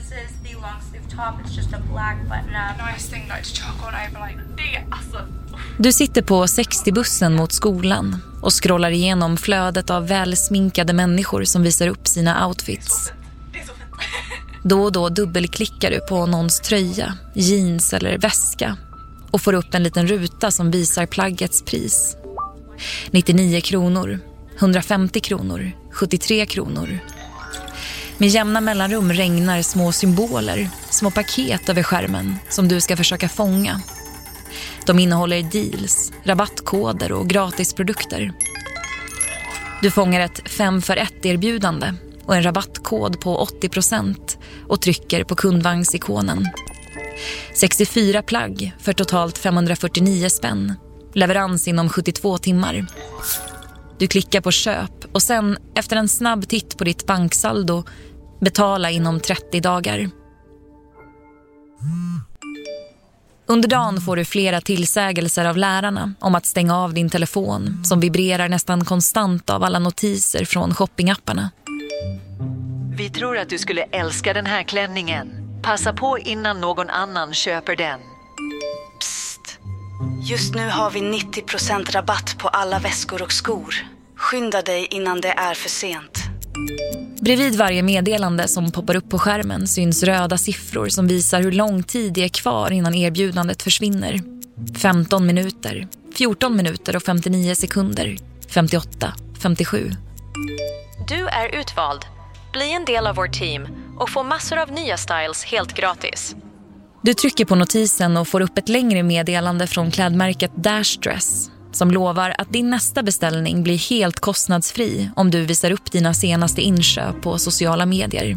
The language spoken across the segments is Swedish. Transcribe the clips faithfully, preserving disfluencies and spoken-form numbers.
This is the long sleeve top. It's just a black button up. Nice thing like chocolate over like det alltså. Du sitter på sextio-bussen mot skolan och scrollar igenom flödet av välsminkade människor som visar upp sina outfits. Då och då dubbelklickar du på någons tröja, jeans eller väska och får upp en liten ruta som visar plaggets pris. nittionio kronor, hundrafemtio kronor, sjuttiotre kronor. Med jämna mellanrum regnar små symboler, små paket över skärmen som du ska försöka fånga. De innehåller deals, rabattkoder och gratisprodukter. Du fångar ett fem för ett erbjudande och en rabattkod på åttio procent och trycker på kundvagnsikonen. sextiofyra plagg för totalt femhundrafyrtionio spänn. Leverans inom sjuttiotvå timmar. Du klickar på köp och sen efter en snabb titt på ditt banksaldo betala inom trettio dagar. Under dagen får du flera tillsägelser av lärarna om att stänga av din telefon som vibrerar nästan konstant av alla notiser från shoppingapparna. Vi tror att du skulle älska den här klänningen. Passa på innan någon annan köper den. Psst. Just nu har vi nittio procent rabatt på alla väskor och skor. Skynda dig innan det är för sent. Bredvid varje meddelande som poppar upp på skärmen syns röda siffror som visar hur lång tid det är kvar innan erbjudandet försvinner. femton minuter, fjorton minuter och femtionio sekunder, femtioåtta, femtiosju. Du är utvald. Bli en del av vårt team och få massor av nya styles helt gratis. Du trycker på notisen och får upp ett längre meddelande från klädmärket Dash Dress som lovar att din nästa beställning blir helt kostnadsfri om du visar upp dina senaste inköp på sociala medier.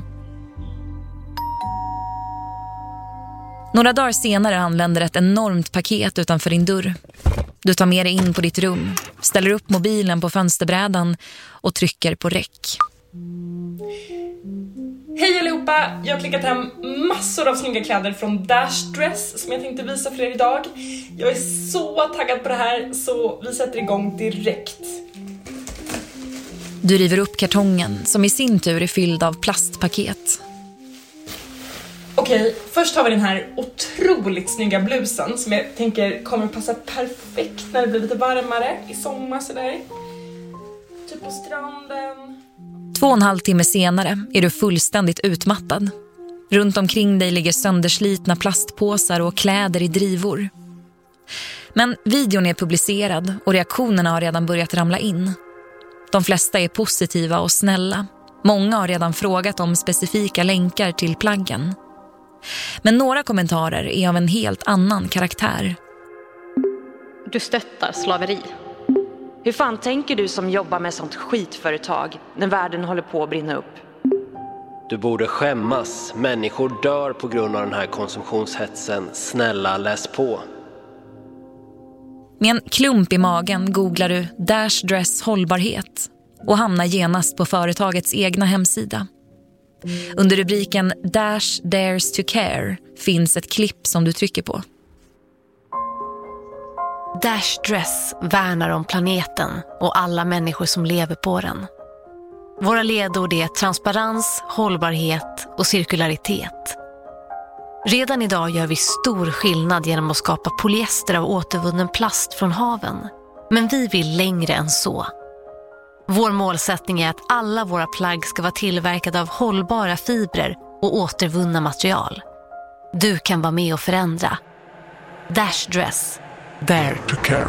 Några dagar senare anländer ett enormt paket utanför din dörr. Du tar med dig in på ditt rum, ställer upp mobilen på fönsterbrädan och trycker på räck. Hej allihopa! Jag har klickat hem massor av snygga kläder från Dash Dress som jag tänkte visa för er idag. Jag är så taggad på det här så vi sätter igång direkt. Du river upp kartongen som i sin tur är fylld av plastpaket. Okej, först har vi den här otroligt snygga blusen som jag tänker kommer passa perfekt när det blir lite varmare i sommar sådär. Typ på stranden. Två och en halv timme senare är du fullständigt utmattad. Runt omkring dig ligger sönderslitna plastpåsar och kläder i drivor. Men videon är publicerad och reaktionerna har redan börjat ramla in. De flesta är positiva och snälla. Många har redan frågat om specifika länkar till plaggen. Men några kommentarer är av en helt annan karaktär. Du stöttar slaveri. Hur fan tänker du som jobbar med sånt skitföretag när världen håller på att brinna upp? Du borde skämmas. Människor dör på grund av den här konsumtionshetsen. Snälla, läs på. Med en klump i magen googlar du Dash Dress hållbarhet och hamnar genast på företagets egna hemsida. Under rubriken Dash Dares to Care finns ett klipp som du trycker på. Dash Dress värnar om planeten och alla människor som lever på den. Våra ledord är transparens, hållbarhet och cirkularitet. Redan idag gör vi stor skillnad genom att skapa polyester av återvunnen plast från haven. Men vi vill längre än så. Vår målsättning är att alla våra plagg ska vara tillverkade av hållbara fibrer och återvunna material. Du kan vara med och förändra. Dash Dress. Dare to care.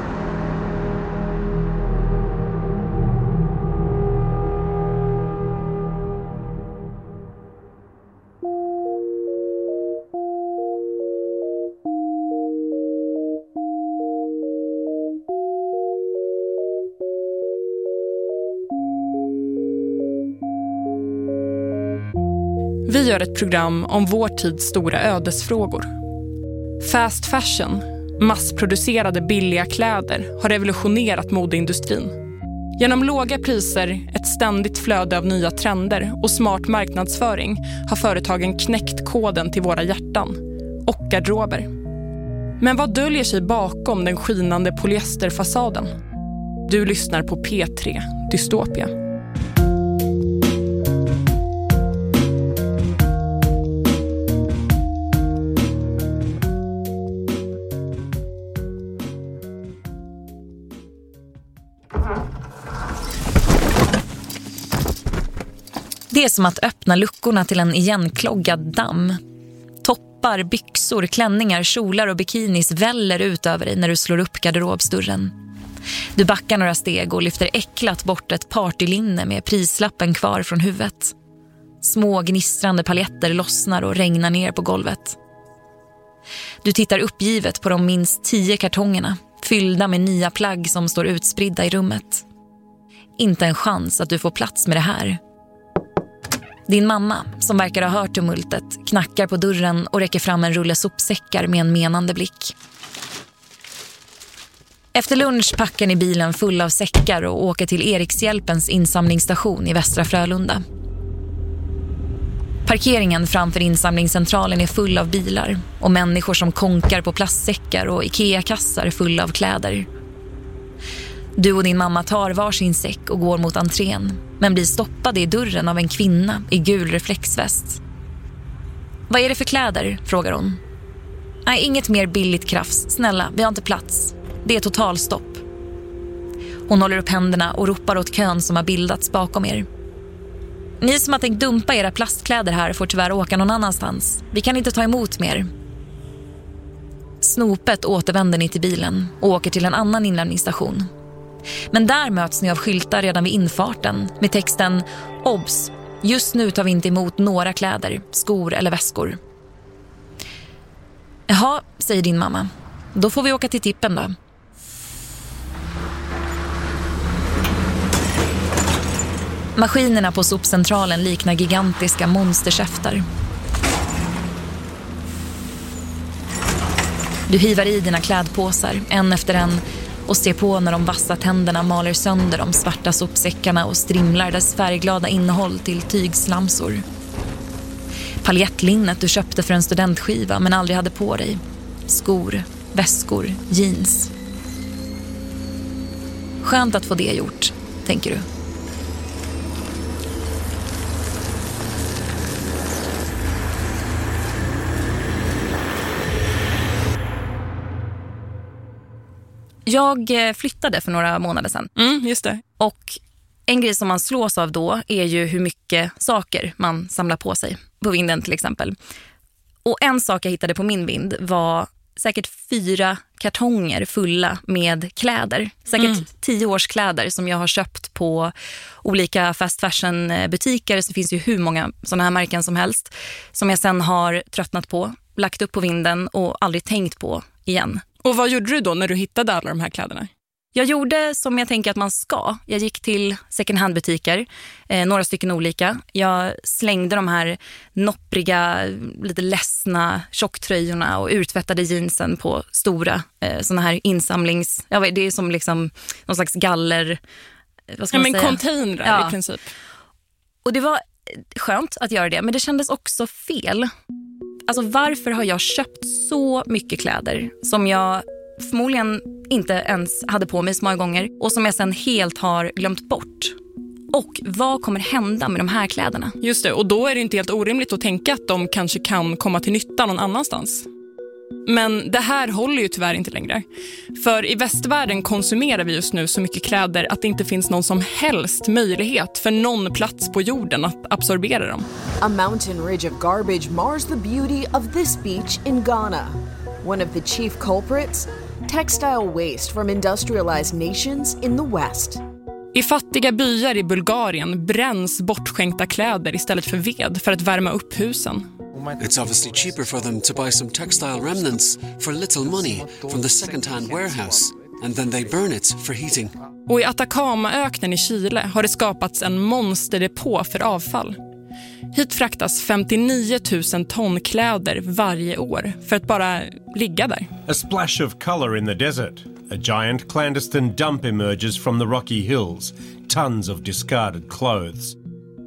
Vi gör ett program om vår tids stora ödesfrågor. Fast fashion, massproducerade billiga kläder, har revolutionerat modeindustrin. Genom låga priser, ett ständigt flöde av nya trender och smart marknadsföring har företagen knäckt koden till våra hjärtan och garderober. Men vad döljer sig bakom den skinande polyesterfasaden? Du lyssnar på P tre Dystopia. Det är som att öppna luckorna till en igenkloggad damm. Toppar, byxor, klänningar, kjolar och bikinis väller ut över dig när du slår upp garderobsdörren. Du backar några steg och lyfter äcklat bort ett partylinne med prislappen kvar från huvudet. Små gnistrande paljetter lossnar och regnar ner på golvet. Du tittar uppgivet på de minst tio kartongerna, fyllda med nya plagg som står utspridda i rummet. Inte en chans att du får plats med det här. Din mamma, som verkar ha hört tumultet, knackar på dörren och räcker fram en rulle sopsäckar med en menande blick. Efter lunch packar ni bilen full av säckar och åker till Erikshjälpens insamlingsstation i Västra Frölunda. Parkeringen framför insamlingscentralen är full av bilar och människor som konkar på plastsäckar och Ikea-kassar fulla av kläder. Du och din mamma tar varsin säck och går mot entrén, men blir stoppade i dörren av en kvinna i gul reflexväst. Vad är det för kläder? Frågar hon. Nej, inget mer billigt krafts. Snälla, vi har inte plats. Det är totalstopp. Hon håller upp händerna och ropar åt kön som har bildats bakom er. Ni som har tänkt dumpa era plastkläder här får tyvärr åka någon annanstans. Vi kan inte ta emot mer. Snopet återvänder ni till bilen och åker till en annan inlämningsstation. Men där möts ni av skyltar redan vid infarten med texten Obs! Just nu tar vi inte emot några kläder, skor eller väskor. Jaha, säger din mamma. Då får vi åka till tippen då. Maskinerna på sopcentralen liknar gigantiska monsterkäftar. Du hivar i dina klädpåsar, en efter en, och ser på när de vassa tänderna maler sönder de svarta sopsäckarna och strimlar dess färgglada innehåll till tygslamsor. Paljettlinnet du köpte för en studentskiva men aldrig hade på dig. Skor, väskor, jeans. Skönt att få det gjort, tänker du. Jag flyttade för några månader sedan. Mm, just det. Och en grej som man slås av då är ju hur mycket saker man samlar på sig. På vinden till exempel. Och en sak jag hittade på min vind var säkert fyra kartonger fulla med kläder. Säkert mm. tio års kläder som jag har köpt på olika fast fashion butiker. Så finns ju hur många sådana här märken som helst. Som jag sen har tröttnat på, lagt upp på vinden och aldrig tänkt på igen. Och vad gjorde du då när du hittade alla de här kläderna? Jag gjorde som jag tänker att man ska. Jag gick till second hand-butiker, eh, några stycken olika. Jag slängde de här noppriga, lite ledsna tjocktröjorna och urtvättade jeansen på stora eh, såna här insamlings... Ja, det är som liksom någon slags galler... Vad ska ja, man men säga? containrar ja. I princip. Och det var skönt att göra det, men det kändes också fel. Alltså varför har jag köpt så mycket kläder som jag förmodligen inte ens hade på mig så många gånger och som jag sen helt har glömt bort? Och vad kommer hända med de här kläderna? Just det, och då är det inte helt orimligt att tänka att de kanske kan komma till nytta någon annanstans. Men det här håller ju tyvärr inte längre. För i västvärlden konsumerar vi just nu så mycket kläder att det inte finns någon som helst möjlighet för någon plats på jorden att absorbera dem. A mountain ridge of garbage mars the beauty of this beach in Ghana. One of the chief culprits, textile waste from industrialized nations in the West. I fattiga byar i Bulgarien bränns bortskänkta kläder istället för ved för att värma upp husen. It's obviously cheaper for them to buy some textile remnants for little money from the second-hand warehouse, and then they burn it for heating. Och i Atacamaöknen i Chile har det skapats en monsterdepå för avfall. Hit fraktas femtionio tusen ton kläder varje år för att bara ligga där. A splash of color in the desert. A giant clandestine dump emerges from the rocky hills. Tons of discarded clothes.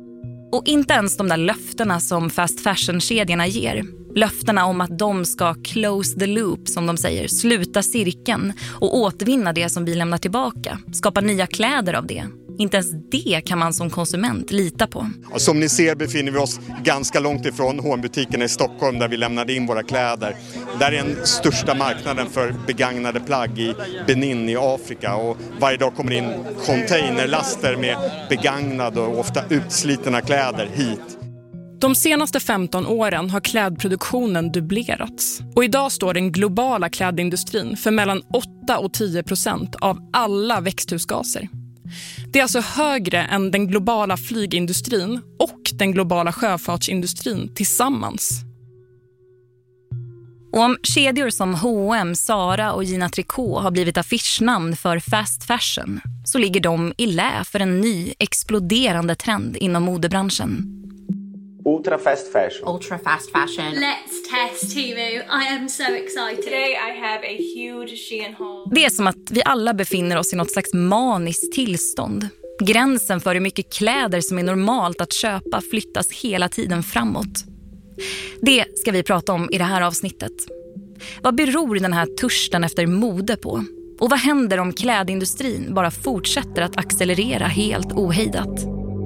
Och inte ens de där löftena som fast fashion-kedjorna ger. Löftena om att de ska close the loop, som de säger, sluta cirkeln och återvinna det som vi lämnar tillbaka. Skapa nya kläder av det. Inte ens det kan man som konsument lita på. Som ni ser befinner vi oss ganska långt ifrån H och M-butiken i Stockholm där vi lämnade in våra kläder. Där är den största marknaden för begagnade plagg i Benin i Afrika, och varje dag kommer in containerlaster med begagnade och ofta utslitna kläder hit. De senaste femton åren har klädproduktionen dubblerats. Och idag står den globala klädindustrin för mellan åtta och tio procent av alla växthusgaser. Det är alltså högre än den globala flygindustrin och den globala sjöfartsindustrin tillsammans. Och om kedjor som H och M, Zara och Gina Tricot har blivit affischnamn för fast fashion, så ligger de i lä för en ny exploderande trend inom modebranschen. Ultra fast fashion. Ultra fast fashion. Let's test Temu. I am so excited. Today I have a huge Shein haul. Det är som att vi alla befinner oss i något slags maniskt tillstånd. Gränsen för hur mycket kläder som är normalt att köpa flyttas hela tiden framåt. Det ska vi prata om i det här avsnittet. Vad beror den här törsten efter mode på? Och vad händer om klädindustrin bara fortsätter att accelerera helt ohejdat?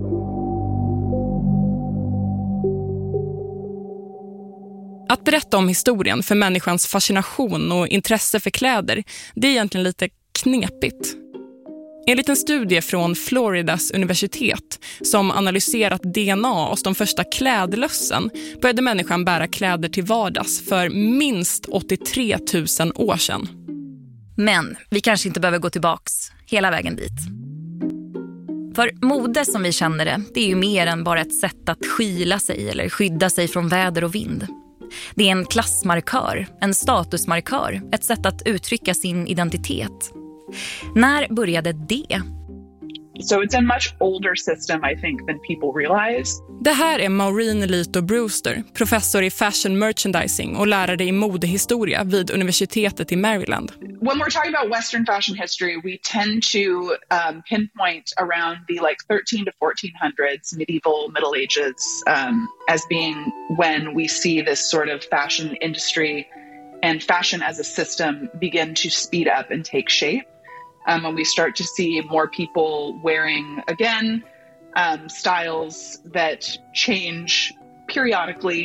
Att berätta om historien för människans fascination och intresse för kläder, det är egentligen lite knepigt. Enligt en studie från Floridas universitet som analyserat D N A hos de första klädlössen började människan bära kläder till vardags för minst åttiotre tusen år sedan. Men vi kanske inte behöver gå tillbaks hela vägen dit. För mode som vi känner det, det är ju mer än bara ett sätt att skyla sig eller skydda sig från väder och vind. Det är en klassmarkör, en statusmarkör, ett sätt att uttrycka sin identitet. När började det? So it's a much older system, I think, than people realize. Det här är Maureen Lito Brewster, professor i fashion merchandising och lärare i modehistoria vid universitetet i Maryland. When we're talking about Western fashion history, we tend to um, pinpoint around the like thirteen to fourteen hundreds, medieval, Middle Ages, um, as being when we see this sort of fashion industry and fashion as a system begin to speed up and take shape. Um, when we start to see more people wearing, again, um, styles that change periodically.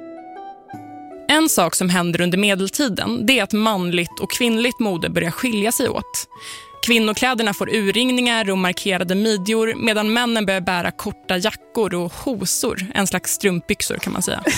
En sak som händer under medeltiden, det är att manligt och kvinnligt mode börjar skilja sig åt. Kvinnokläderna får urringningar och markerade midjor, medan männen börjar bära korta jackor och hosor, en slags strumpbyxor kan man säga.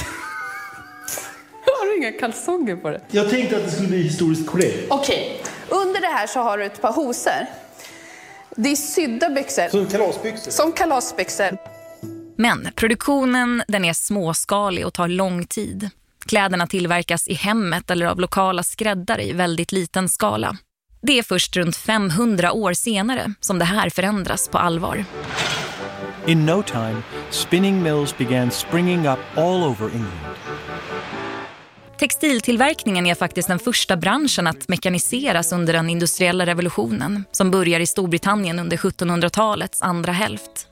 Har du inga kalsonger på det? Jag tänkte att det skulle bli historiskt korrekt. Okej, okay. Under det här så har du ett par hosor. Det är sydda byxor. Som kalasbyxor. Som kalasbyxor. Men produktionen, den är småskalig och tar lång tid. Kläderna tillverkas i hemmet eller av lokala skräddare i väldigt liten skala. Det är först runt femhundra år senare som det här förändras på allvar. In no time, spinning mills began springing up all over England. Textiltillverkningen är faktiskt den första branschen att mekaniseras under den industriella revolutionen som börjar i Storbritannien under sjuttonhundratalets andra hälft.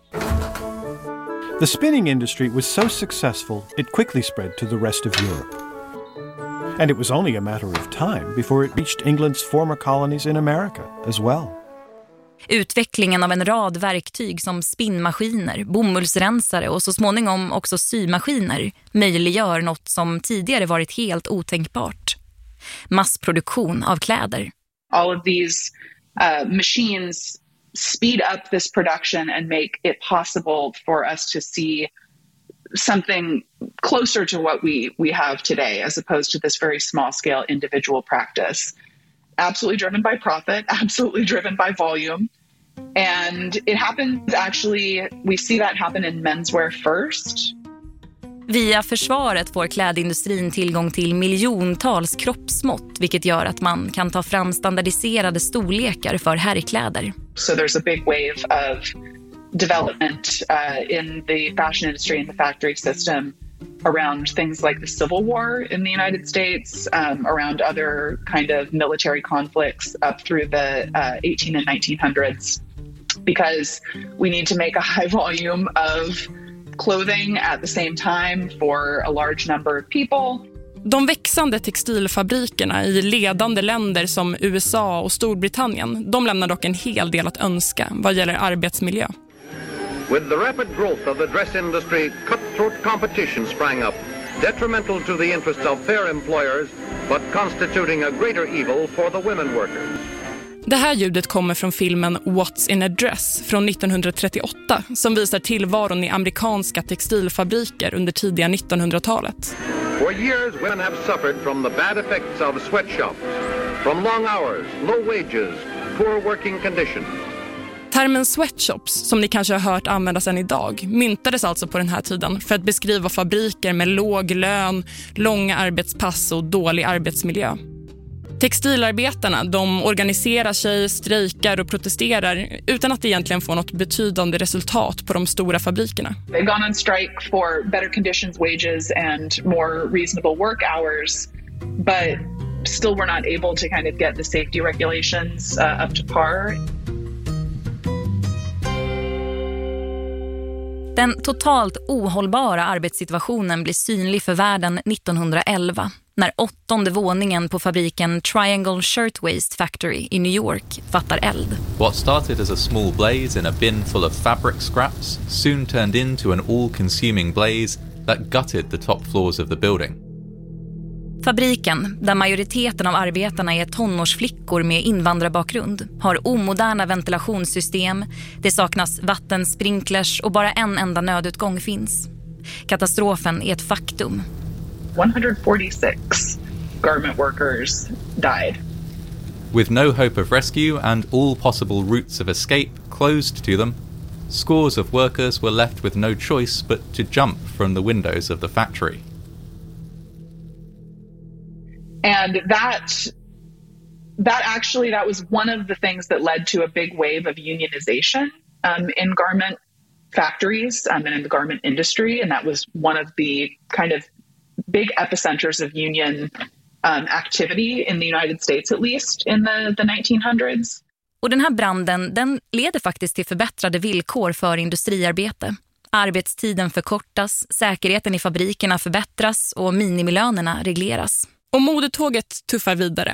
The spinning industry was so successful it quickly spread to the rest of Europe. And it was only a matter of time before it reached England's former colonies in America as well. Utvecklingen av en rad verktyg som spinnmaskiner, bomullsrensare och så småningom också symaskiner möjliggör något som tidigare varit helt otänkbart. Massproduktion av kläder. All of these uh, machines speed up this production and make it possible for us to see something closer to what we, we have today as opposed to this very small scale individual practice. Absolutely driven by profit, absolutely driven by volume. And it happens actually, we see that happen in menswear first. Via försvaret får klädindustrin tillgång till miljontals kroppsmått, vilket gör att man kan ta fram standardiserade storlekar för herrkläder. So there's a big wave of development uh, in the fashion industry and the factory system around things like the Civil War in the United States, um, around other kind of military conflicts up through the uh, eighteen and nineteen hundreds, because we need to make a high volume of clothing at the same time for a large number of people. De växande textilfabrikerna i ledande länder som U S A och Storbritannien, de lämnar dock en hel del att önska vad gäller arbetsmiljö. With the rapid growth of the dress industry, cutthroat competition sprang up, detrimental to the interests of their employers, but constituting a greater evil for the women workers. Det här ljudet kommer från filmen What's in a Dress från nittonhundratrettioåtta som visar tillvaron i amerikanska textilfabriker under tidiga nittonhundratalet. For years women have suffered from the bad effects of sweatshops, from long hours, low wages, poor working conditions. Termen sweatshops, som ni kanske har hört användas än idag, myntades alltså på den här tiden för att beskriva fabriker med låg lön, långa arbetspass och dålig arbetsmiljö. Textilarbetarna, de organiserar sig, strejkar och protesterar utan att egentligen få något betydande resultat på de stora fabrikerna. They've gone on strike for better conditions, wages and more reasonable work hours, but still we're not able to kind of get the safety regulations uh, up to par. Den totalt ohållbara arbetssituationen blir synlig för världen nittonhundraelva när åttonde våningen på fabriken Triangle Shirtwaist Factory i New York fattar eld. What started as a small blaze in a bin full of fabric scraps soon turned into an all-consuming blaze that gutted the top floors of the building. Fabriken, där majoriteten av arbetarna är tonårsflickor med invandrarbakgrund, har omoderna ventilationssystem, det saknas vattensprinklers och bara en enda nödutgång finns. Katastrofen är ett faktum. one hundred forty-six garment workers died. With no hope of rescue and all possible routes of escape closed to them, scores of workers were left with no choice but to jump from the windows of the factory. And that that actually that was one of the things that led to a big wave of unionization um, in garment factories um, and in the garment industry, and that was one of the kind of big epicenters of union um, activity in the United States, at least in the, the nineteen hundreds. Och den här branden, den leder faktiskt till förbättrade villkor för industriarbete. Arbetstiden förkortas, säkerheten i fabrikerna förbättras och minimilönerna regleras. Och modetåget tuffar vidare.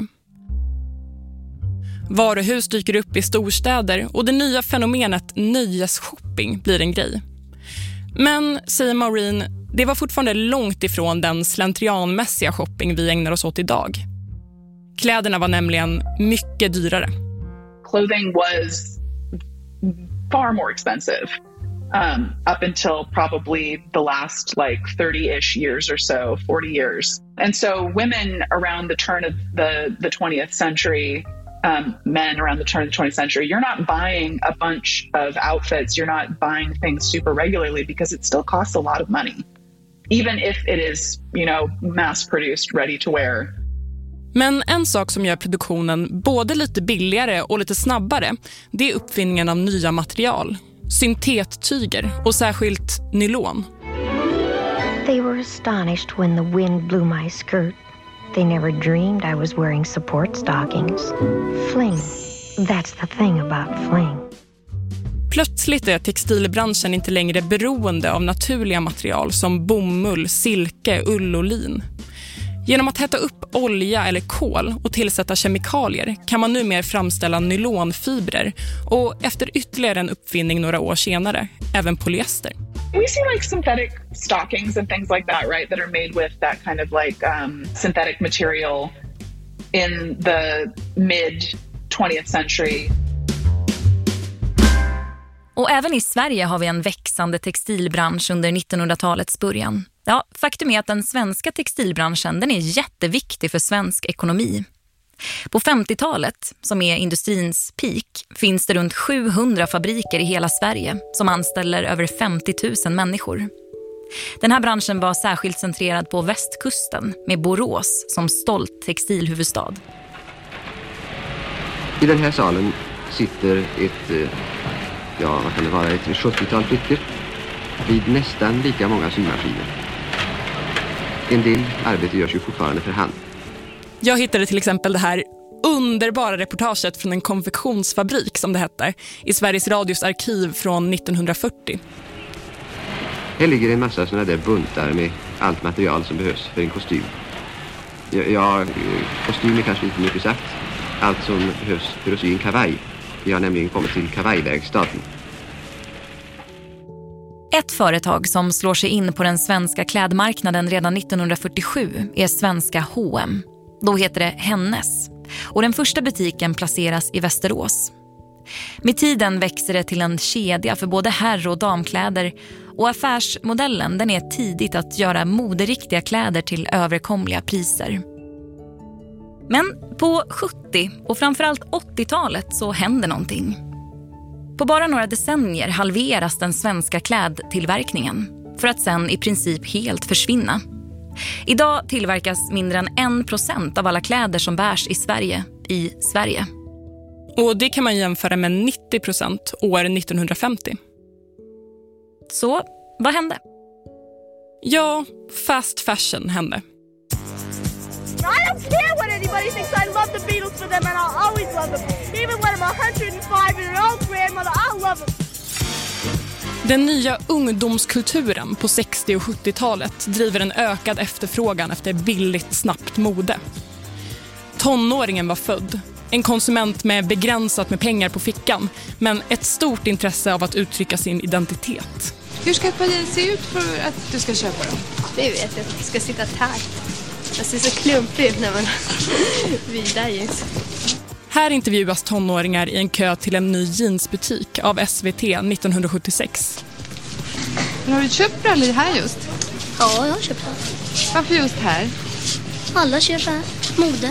Varuhus dyker upp i storstäder och det nya fenomenet nöjesshopping blir en grej. Men, säger Maureen, det var fortfarande långt ifrån den slentrianmässiga shopping vi ägnar oss åt idag. Kläderna var nämligen mycket dyrare. Clothing was far more expensive um, up until probably the last like thirty-ish years or so, forty years. And so women around the turn of the, the twentieth century, um, men around the turn of the twentieth century, you're not buying a bunch of outfits, you're not buying things super regularly because it still costs a lot of money. Even if it is, you know, mass-produced, ready to wear. Men en sak som gör produktionen både lite billigare och lite snabbare, det är uppfinningen av nya material. Syntettyger och särskilt nylon. They were astonished when the wind blew my skirt. They never dreamed I was wearing support stockings. Fling. That's the thing about fling. Plötsligt är textilbranschen inte längre beroende av naturliga material som bomull, silke, ull och lin. Genom att hetta upp olja eller kol och tillsätta kemikalier kan man numera framställa nylonfibrer och efter ytterligare en uppfinning några år senare, även polyester. We see like synthetic stockings and things like that, right, that are made with that kind of like um, synthetic material in the mid twentieth century. Och även i Sverige har vi en växande textilbransch under nittonhundratalets början. Ja, faktum är att den svenska textilbranschen den är jätteviktig för svensk ekonomi. På femtiotalet, som är industrins peak, finns det runt sjuhundra fabriker i hela Sverige som anställer över femtio tusen människor. Den här branschen var särskilt centrerad på västkusten med Borås som stolt textilhuvudstad. I den här salen sitter ett, ja vad kan det vara, ett sjuttiotal flickor vid nästan lika många symaskiner. En del arbete görs ju fortfarande för hand. Jag hittade till exempel det här underbara reportaget från en konfektionsfabrik, som det hette, i Sveriges Radios arkiv från nittonhundrafyrtio. Här ligger en massa sådana där buntar med allt material som behövs för en kostym. Ja, ja kostym är kanske lite mycket sagt. Allt som behövs för att sy en kavaj. Vi har nämligen kommit till kavajverkstaden. Ett företag som slår sig in på den svenska klädmarknaden redan nittonhundrafyrtiosju är svenska H och M. Då heter det Hennes. Och den första butiken placeras i Västerås. Med tiden växer det till en kedja för både herr- och damkläder, och affärsmodellen den är tidigt att göra moderiktiga kläder till överkomliga priser. Men på sjuttio- och framförallt åttiotalet så händer någonting. På bara några decennier halveras den svenska klädtillverkningen för att sen i princip helt försvinna. Idag tillverkas mindre än en procent av alla kläder som bärs i Sverige i Sverige. Och det kan man jämföra med nittio procent år nittonhundrafemtio. Så vad hände? Ja, fast fashion hände. I don't care what anybody thinks. I love the Beatles for them and I'll always love them. Even when I'm one hundred five and an old grandmother, I'll love them. Den nya ungdomskulturen på sextio- och sjuttiotalet driver en ökad efterfrågan efter billigt, snabbt mode. Tonåringen var född. En konsument med begränsat med pengar på fickan, men ett stort intresse av att uttrycka sin identitet. Hur ska ett parti se ut för att du ska köpa dem? Det vet jag. Det ska sitta tajt. Det ser så klumpigt ut när man vidar jeans. Här intervjuas tonåringar i en kö till en ny jeansbutik av S V T nittonhundrasjuttiosex. Har du köpt brallor här just? Ja, jag har köpt här. Varför just här? Alla köper här. Mode.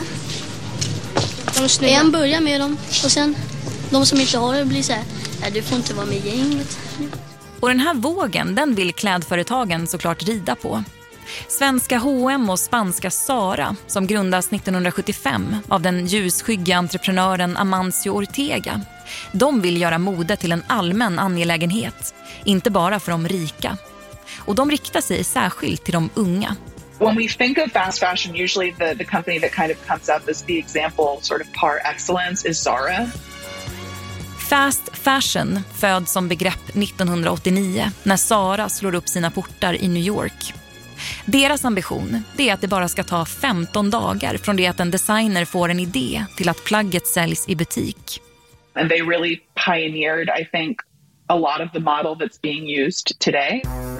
En börjar med dem och sen de som inte har det blir så här, nej, du får inte vara med i gänget. Och den här vågen, den vill klädföretagen såklart rida på. Svenska H och M och spanska Zara, som grundas nittonhundrasjuttiofem av den ljusskygga entreprenören Amancio Ortega, de vill göra mode till en allmän angelägenhet, inte bara för de rika. Och de riktar sig särskilt till de unga. When we think of fast fashion, usually the, the company that kind of comes up as the example sort of par excellence is Zara. Fast fashion föds som begrepp nittonhundraåttionio när Zara slår upp sina portar i New York. Deras ambition är att det bara ska ta femton dagar från det att en designer får en idé till att plagget säljs i butik. And they really pioneered, I think, a lot of the model that's being used today.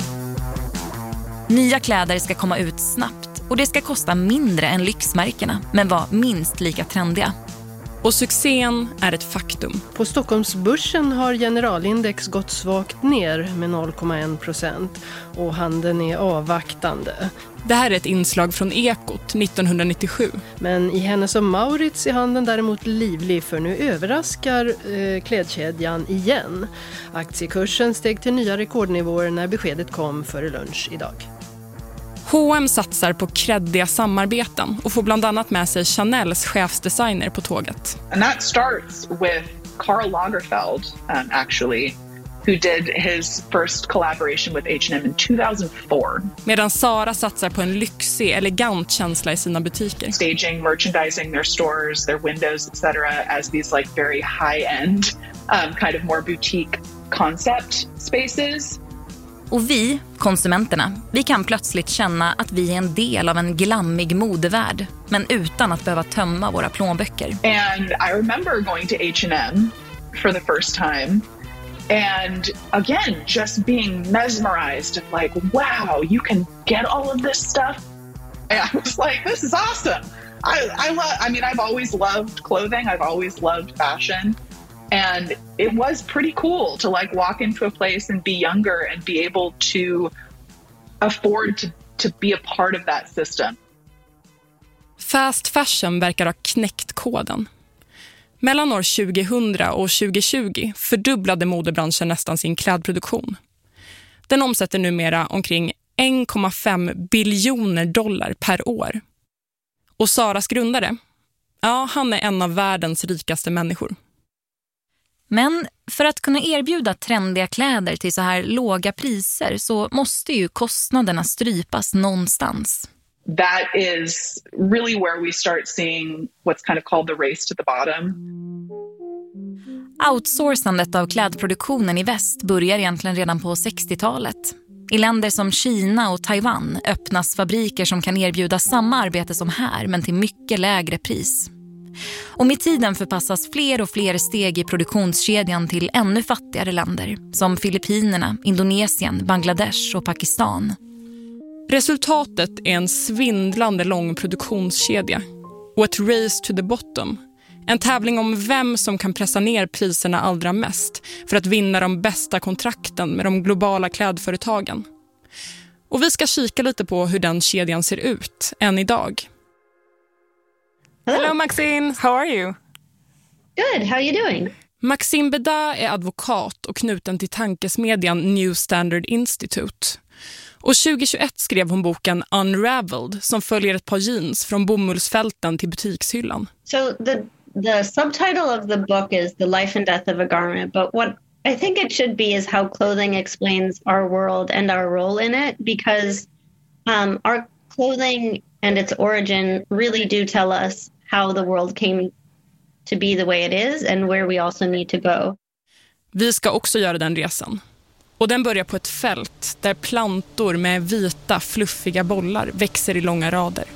Nya kläder ska komma ut snabbt och det ska kosta mindre än lyxmärkena men vara minst lika trendiga. Och succén är ett faktum. På Stockholmsbörsen har generalindex gått svagt ner med noll komma en procent och handeln är avvaktande. Det här är ett inslag från Ekot nittonhundranittiosju. Men i Hennes och Mauritz är handeln däremot livlig, för nu överraskar eh, klädkedjan igen. Aktiekursen steg till nya rekordnivåer när beskedet kom före lunch idag. H och M satsar på kreddiga samarbeten och får bland annat med sig Chanels chefsdesigner på tåget. And that starts with Karl Lagerfeld, um, actually, who did his first collaboration with H and M in two thousand four. Medan Zara satsar på en lyxig, elegant känsla i sina butiker. Staging, merchandising their stores, their windows, et cetera as these like very high-end, um, kind of more boutique concept spaces. Och vi, konsumenterna, vi kan plötsligt känna att vi är en del av en glammig modevärld, men utan att behöva tömma våra plånböcker. And I remember going to H and M for the first time and again just being mesmerized of like, wow, you can get all of this stuff. And I was like, this is awesome. I, I love, I mean, I've always loved clothing. I've always loved fashion. And it was pretty cool to like walk into a place and be younger and be able to afford to, to be a part of that system. Fast fashion verkar ha knäckt koden. Mellan år tjugohundra och tjugotjugo fördubblade modebranschen nästan sin klädproduktion. Den omsätter numera omkring en komma fem biljoner dollar per år. Och Zaras grundare, ja, han är en av världens rikaste människor. Men för att kunna erbjuda trendiga kläder till så här låga priser så måste ju kostnaderna strypas någonstans. That is really where we start seeing what's kind of called the race to the bottom. Outsourcandet av klädproduktionen i väst börjar egentligen redan på sextiotalet. I länder som Kina och Taiwan öppnas fabriker som kan erbjuda samma arbete som här men till mycket lägre pris. Och med tiden förpassas fler och fler steg i produktionskedjan till ännu fattigare länder som Filippinerna, Indonesien, Bangladesh och Pakistan. Resultatet är en svindlande lång produktionskedja och ett race to the bottom. En tävling om vem som kan pressa ner priserna allra mest för att vinna de bästa kontrakten med de globala klädföretagen. Och vi ska kika lite på hur den kedjan ser ut än idag. Hello, Hello Maxine, how are you? Good, how are you doing? Maxine Beda är advokat och knuten till tankesmedjan New Standard Institute. Och tjugohundratjugoett skrev hon boken Unraveled som följer ett par jeans från bomullsfälten till butikshyllan. So the the subtitle of the book is The Life and Death of a Garment, but what I think it should be is how clothing explains our world and our role in it, because um, our clothing and its origin really do tell us how the world came to be the way it is and where we also need to go. Vi ska också göra den resan. Och den börjar på ett fält där plantor med vita, fluffiga bollar växer i långa rader.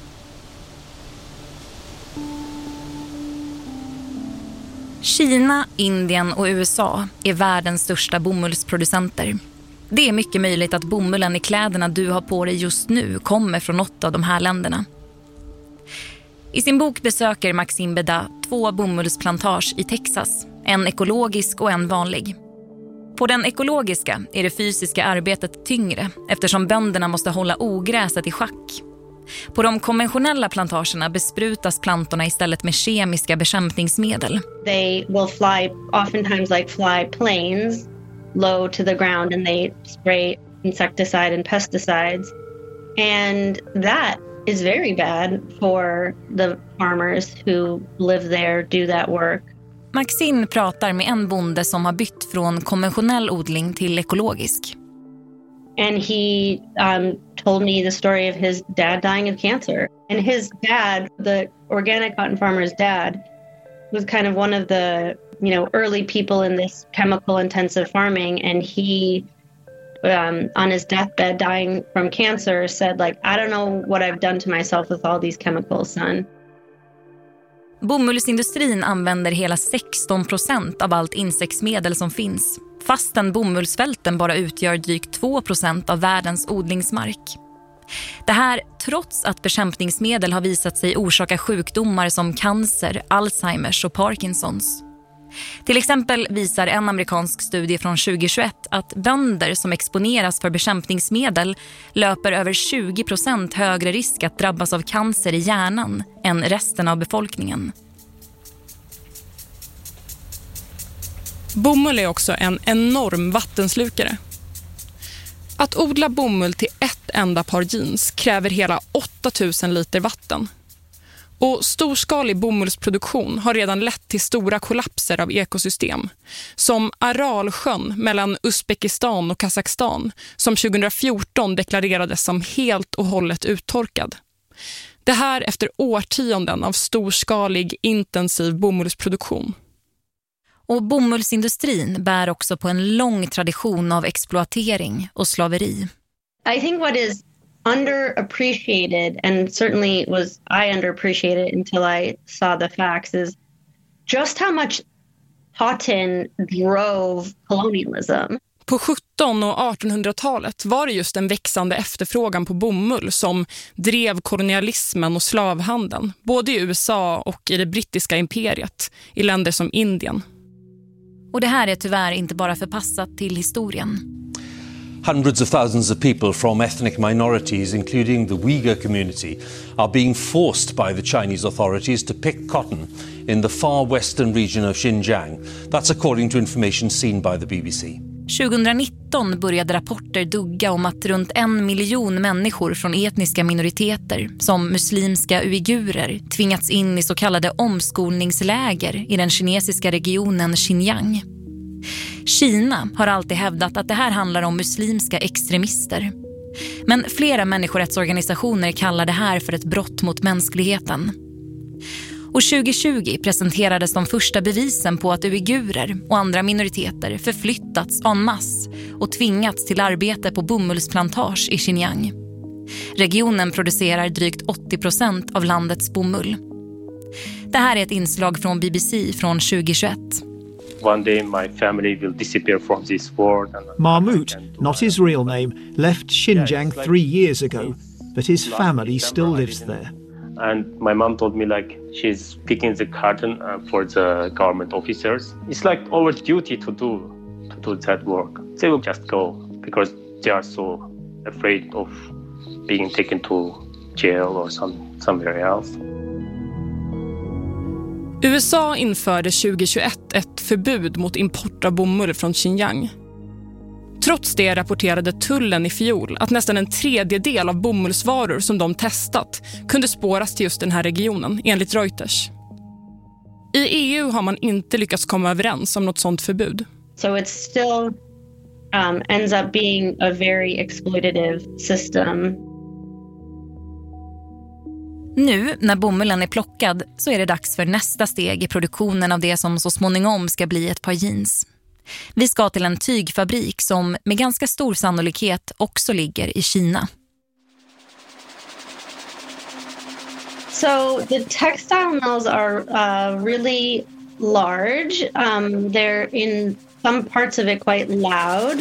Kina, Indien och U S A är världens största bomullsproducenter. Det är mycket möjligt att bomullen i kläderna du har på dig just nu kommer från något av de här länderna. I sin bok besöker Maxine Beda två bomullsplantage i Texas, en ekologisk och en vanlig. På den ekologiska är det fysiska arbetet tyngre eftersom bönderna måste hålla ogräset i schack. På de konventionella plantagerna besprutas plantorna istället med kemiska bekämpningsmedel. They will fly oftentimes like fly planes low to the ground and they spray insecticide and pesticides. And that is very bad for the farmers who live there, do that work. Maxine pratar med en bonde som har bytt från konventionell odling till ekologisk. And he um, told me the story of his dad dying of cancer. And his dad, the organic cotton farmer's dad, was kind of one of the, you know, early people in this chemical intensive farming. And he, um, on his deathbed dying from cancer, said like, I don't know what I've done to myself with all these chemicals, son. Bomullsindustrin använder hela sexton procent av allt insektsmedel som finns, fastän bomullsfälten bara utgör drygt två procent av världens odlingsmark. Det här trots att bekämpningsmedel har visat sig orsaka sjukdomar som cancer, Alzheimers och Parkinsons. Till exempel visar en amerikansk studie från tjugohundratjugoett att bönder som exponeras för bekämpningsmedel löper över tjugo procent högre risk att drabbas av cancer i hjärnan än resten av befolkningen. Bomull är också en enorm vattenslukare. Att odla bomull till ett enda par jeans kräver hela åtta tusen liter vatten. Och storskalig bomullsproduktion har redan lett till stora kollapser av ekosystem. Som Aralsjön mellan Uzbekistan och Kazakstan som tjugohundrafjorton deklarerades som helt och hållet uttorkad. Det här efter årtionden av storskalig, intensiv bomullsproduktion. Och bomullsindustrin bär också på en lång tradition av exploatering och slaveri. I think what is underappreciated, and certainly was I underappreciated until I saw the facts, is just how much cotton drove colonialism. På sjuttonhundra- och artonhundratalet var det just en växande efterfrågan på bomull som drev kolonialismen och slavhandeln, både i U S A och i det brittiska imperiet, i länder som Indien. Och det här är tyvärr inte bara förpassat till historien. Hundreds of thousands of people from ethnic minorities, including the Uyghur community, are being forced by the Chinese authorities to pick cotton in the far western region of Xinjiang. That's according to information seen by the B B C. tjugohundranitton började rapporter dugga om att runt en miljon människor från etniska minoriteter, som muslimska uigurer, tvingats in i så kallade omskolningsläger i den kinesiska regionen Xinjiang. Kina har alltid hävdat att det här handlar om muslimska extremister. Men flera människorättsorganisationer kallar det här för ett brott mot mänskligheten. Och tjugohundratjugo presenterades de första bevisen på att uigurer och andra minoriteter förflyttats en masse och tvingats till arbete på bomullsplantage i Xinjiang. Regionen producerar drygt åttio procent av landets bomull. Det här är ett inslag från B B C från tjugohundratjugoett. One day my family will disappear from this world. Mahmoud, not his real name, left Xinjiang three years ago, but his family still lives there. And my mom told me like she's picking the cotton uh, for the government officers. It's like our duty to do to do that work. They will just go because they are so afraid of being taken to jail or some, somewhere else. U S A införde tjugohundratjugoett ett förbud mot import av bomull från Xinjiang. Trots det rapporterade tullen i fjol att nästan en tredjedel av bomullsvaror som de testat kunde spåras till just den här regionen, enligt Reuters. I E U har man inte lyckats komma överens om något sånt förbud. So it's still um, ends up being a very exploitative system. Nu, när bomullen är plockad, så är det dags för nästa steg i produktionen av det som så småningom ska bli ett par jeans. Vi ska till en tygfabrik som med ganska stor sannolikhet också ligger i Kina. So the textile mills are uh, really large. Um, they're in some parts of it quite loud.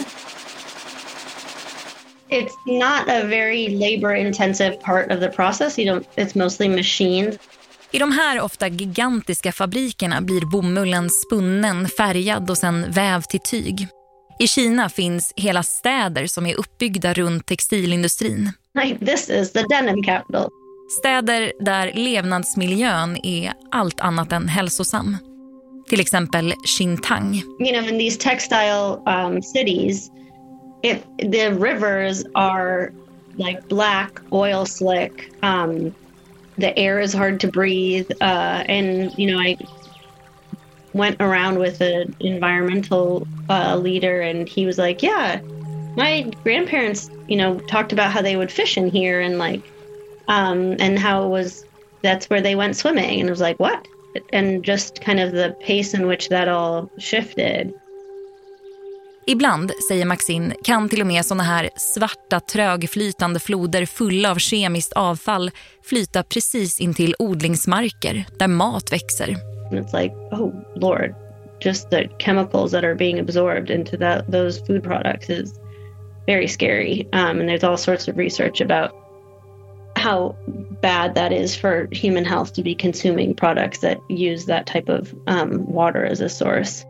It's not a very labor-intensive part of the process. You don't, it's mostly machines. I de här ofta gigantiska fabrikerna blir bomullen spunnen, färgad och sen väv till tyg. I Kina finns hela städer som är uppbyggda runt textilindustrin. Like this is the denim capital. Städer där levnadsmiljön är allt annat än hälsosam. Till exempel Xintang. You know, in these textile um, cities, it, the rivers are like black, oil slick. Um, the air is hard to breathe. Uh, and, you know, I went around with an environmental uh, leader and he was like, yeah, my grandparents, you know, talked about how they would fish in here and like, um, and how it was, that's where they went swimming. And I was like, what? And just kind of the pace in which that all shifted. Ibland, säger Maxine, kan till och med såna här svarta, trögflytande floder fulla av kemiskt avfall flyta precis intill odlingsmarker där mat växer. It's like, oh Lord, just the chemicals that are being absorbed into that, those food products is very scary. Um, and there's all sorts of research about how bad that is for human health to be consuming products that use that type of um, water as a source.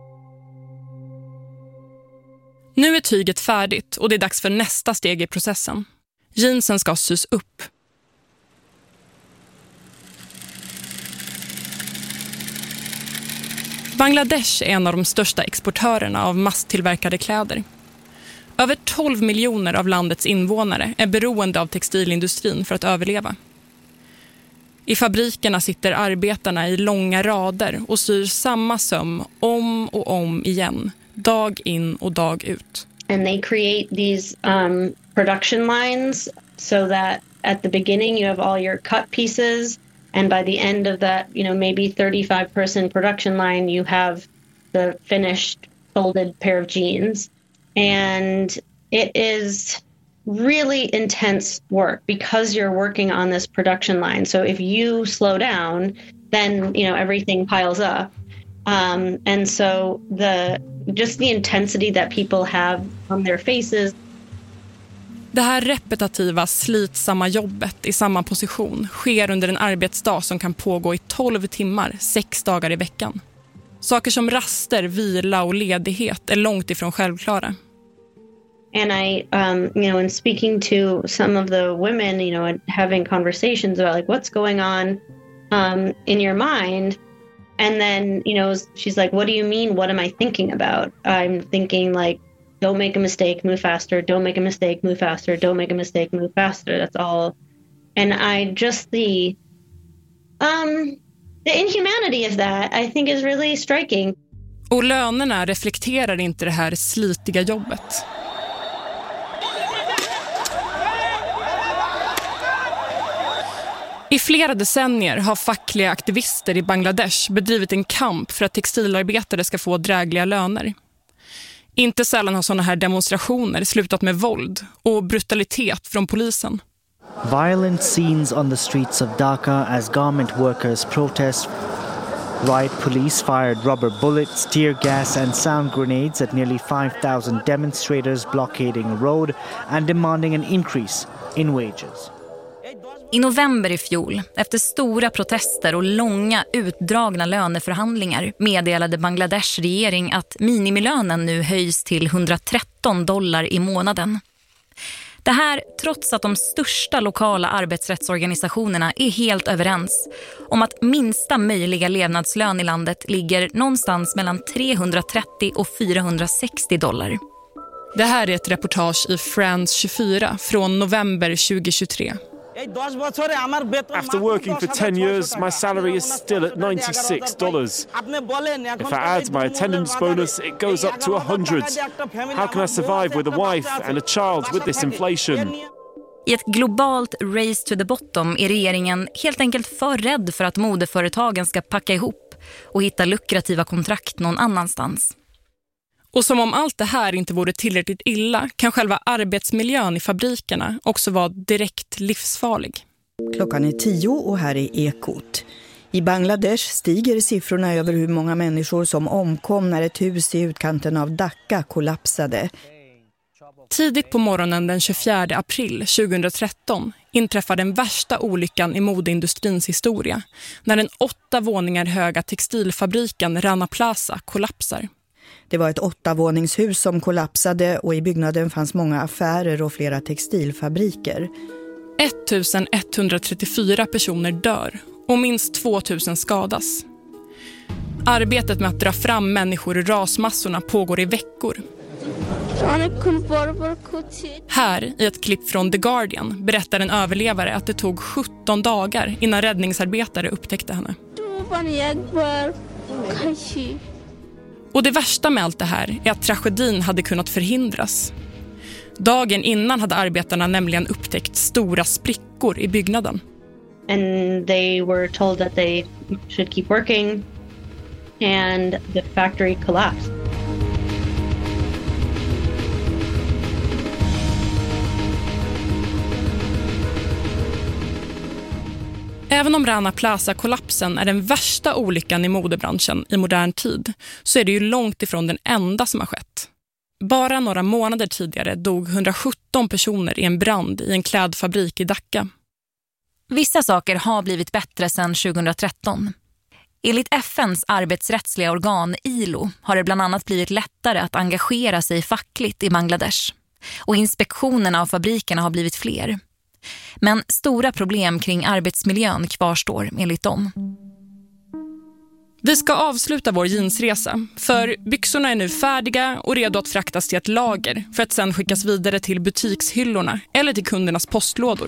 Nu är tyget färdigt och det är dags för nästa steg i processen. Jeansen ska sys upp. Bangladesh är en av de största exportörerna av masstillverkade kläder. Över tolv miljoner av landets invånare är beroende av textilindustrin för att överleva. I fabrikerna sitter arbetarna i långa rader och syr samma söm om och om igen, dag in och dag ut. And they create these um, production lines so that at the beginning you have all your cut pieces, and by the end of that, you know, maybe thirty-five person production line, you have the finished folded pair of jeans. And it is really intense work because you're working on this production line. So if you slow down, then, you know, everything piles up. Um, and so the just the intensity that people have on their faces. Det här repetitiva, slitsamma jobbet i samma position sker under en arbetsdag som kan pågå i tolv timmar, sex dagar i veckan. Saker som raster, vila och ledighet är långt ifrån självklara. And I, um, you know, in speaking to some of the women, you know, and having conversations about like what's going on um, in your mind. And then, you know, she's like, what do you mean? What am I thinking about? I'm thinking like, don't make a mistake, move faster. Don't make a mistake, move faster. Don't make a mistake, move faster. That's all. And I just the, um, the inhumanity of that, I think is really striking. Och lönerna reflekterar inte det här slitiga jobbet. I flera decennier har fackliga aktivister i Bangladesh bedrivit en kamp för att textilarbetare ska få drägliga löner. Inte sällan har sådana här demonstrationer slutat med våld och brutalitet från polisen. Violent scenes on the streets of Dhaka as garment workers protest. Riot police fired rubber bullets, tear gas and sound grenades at nearly five thousand demonstrators blockading a road and demanding an increase in wages. I november i fjol, efter stora protester och långa utdragna löneförhandlingar, meddelade Bangladesh regering att minimilönen nu höjs till hundratretton dollar i månaden. Det här trots att de största lokala arbetsrättsorganisationerna är helt överens om att minsta möjliga levnadslön i landet ligger någonstans mellan trehundratrettio och fyrahundrasextio dollar. Det här är ett reportage i France tjugofyra från november tjugohundratjugotre. After working for ten years, my salary is still at ninety-six dollars. If I add my attendance bonus, it goes up to one hundred. How can I survive with a wife and a child with this inflation? I ett globalt race to the bottom är regeringen helt enkelt för rädd för att modeföretagen ska packa ihop och hitta lukrativa kontrakt någon annanstans. Och som om allt det här inte vore tillräckligt illa kan själva arbetsmiljön i fabrikerna också vara direkt livsfarlig. Klockan är tio och här är Ekot. I Bangladesh stiger siffrorna över hur många människor som omkom när ett hus i utkanten av Dhaka kollapsade. Tidigt på morgonen den tjugofjärde april tjugohundratretton inträffade den värsta olyckan i modeindustrins historia när den åtta våningar höga textilfabriken Rana Plaza kollapsar. Det var ett åttavåningshus som kollapsade och i byggnaden fanns många affärer och flera textilfabriker. ettusenetthundratrettiofyra personer dör och minst tvåtusen skadas. Arbetet med att dra fram människor ur rasmassorna pågår i veckor. Här, i ett klipp från The Guardian, berättar en överlevare att det tog sjutton dagar innan räddningsarbetare upptäckte henne. Och det värsta med allt det här är att tragedin hade kunnat förhindras. Dagen innan hade arbetarna nämligen upptäckt stora sprickor i byggnaden. And they were told that they should keep working and the factory collapsed. Även om Rana Plaza-kollapsen är den värsta olyckan i modebranschen i modern tid så är det ju långt ifrån den enda som har skett. Bara några månader tidigare dog hundrasjutton personer i en brand i en klädfabrik i Dhaka. Vissa saker har blivit bättre sedan tjugohundratretton. Enligt F N:s arbetsrättsliga organ I L O har det bland annat blivit lättare att engagera sig fackligt i Bangladesh. Och inspektionerna av fabrikerna har blivit fler. Men stora problem kring arbetsmiljön kvarstår enligt dem. Vi ska avsluta vår jeansresa, för byxorna är nu färdiga och redo att fraktas till ett lager för att sedan skickas vidare till butikshyllorna eller till kundernas postlådor.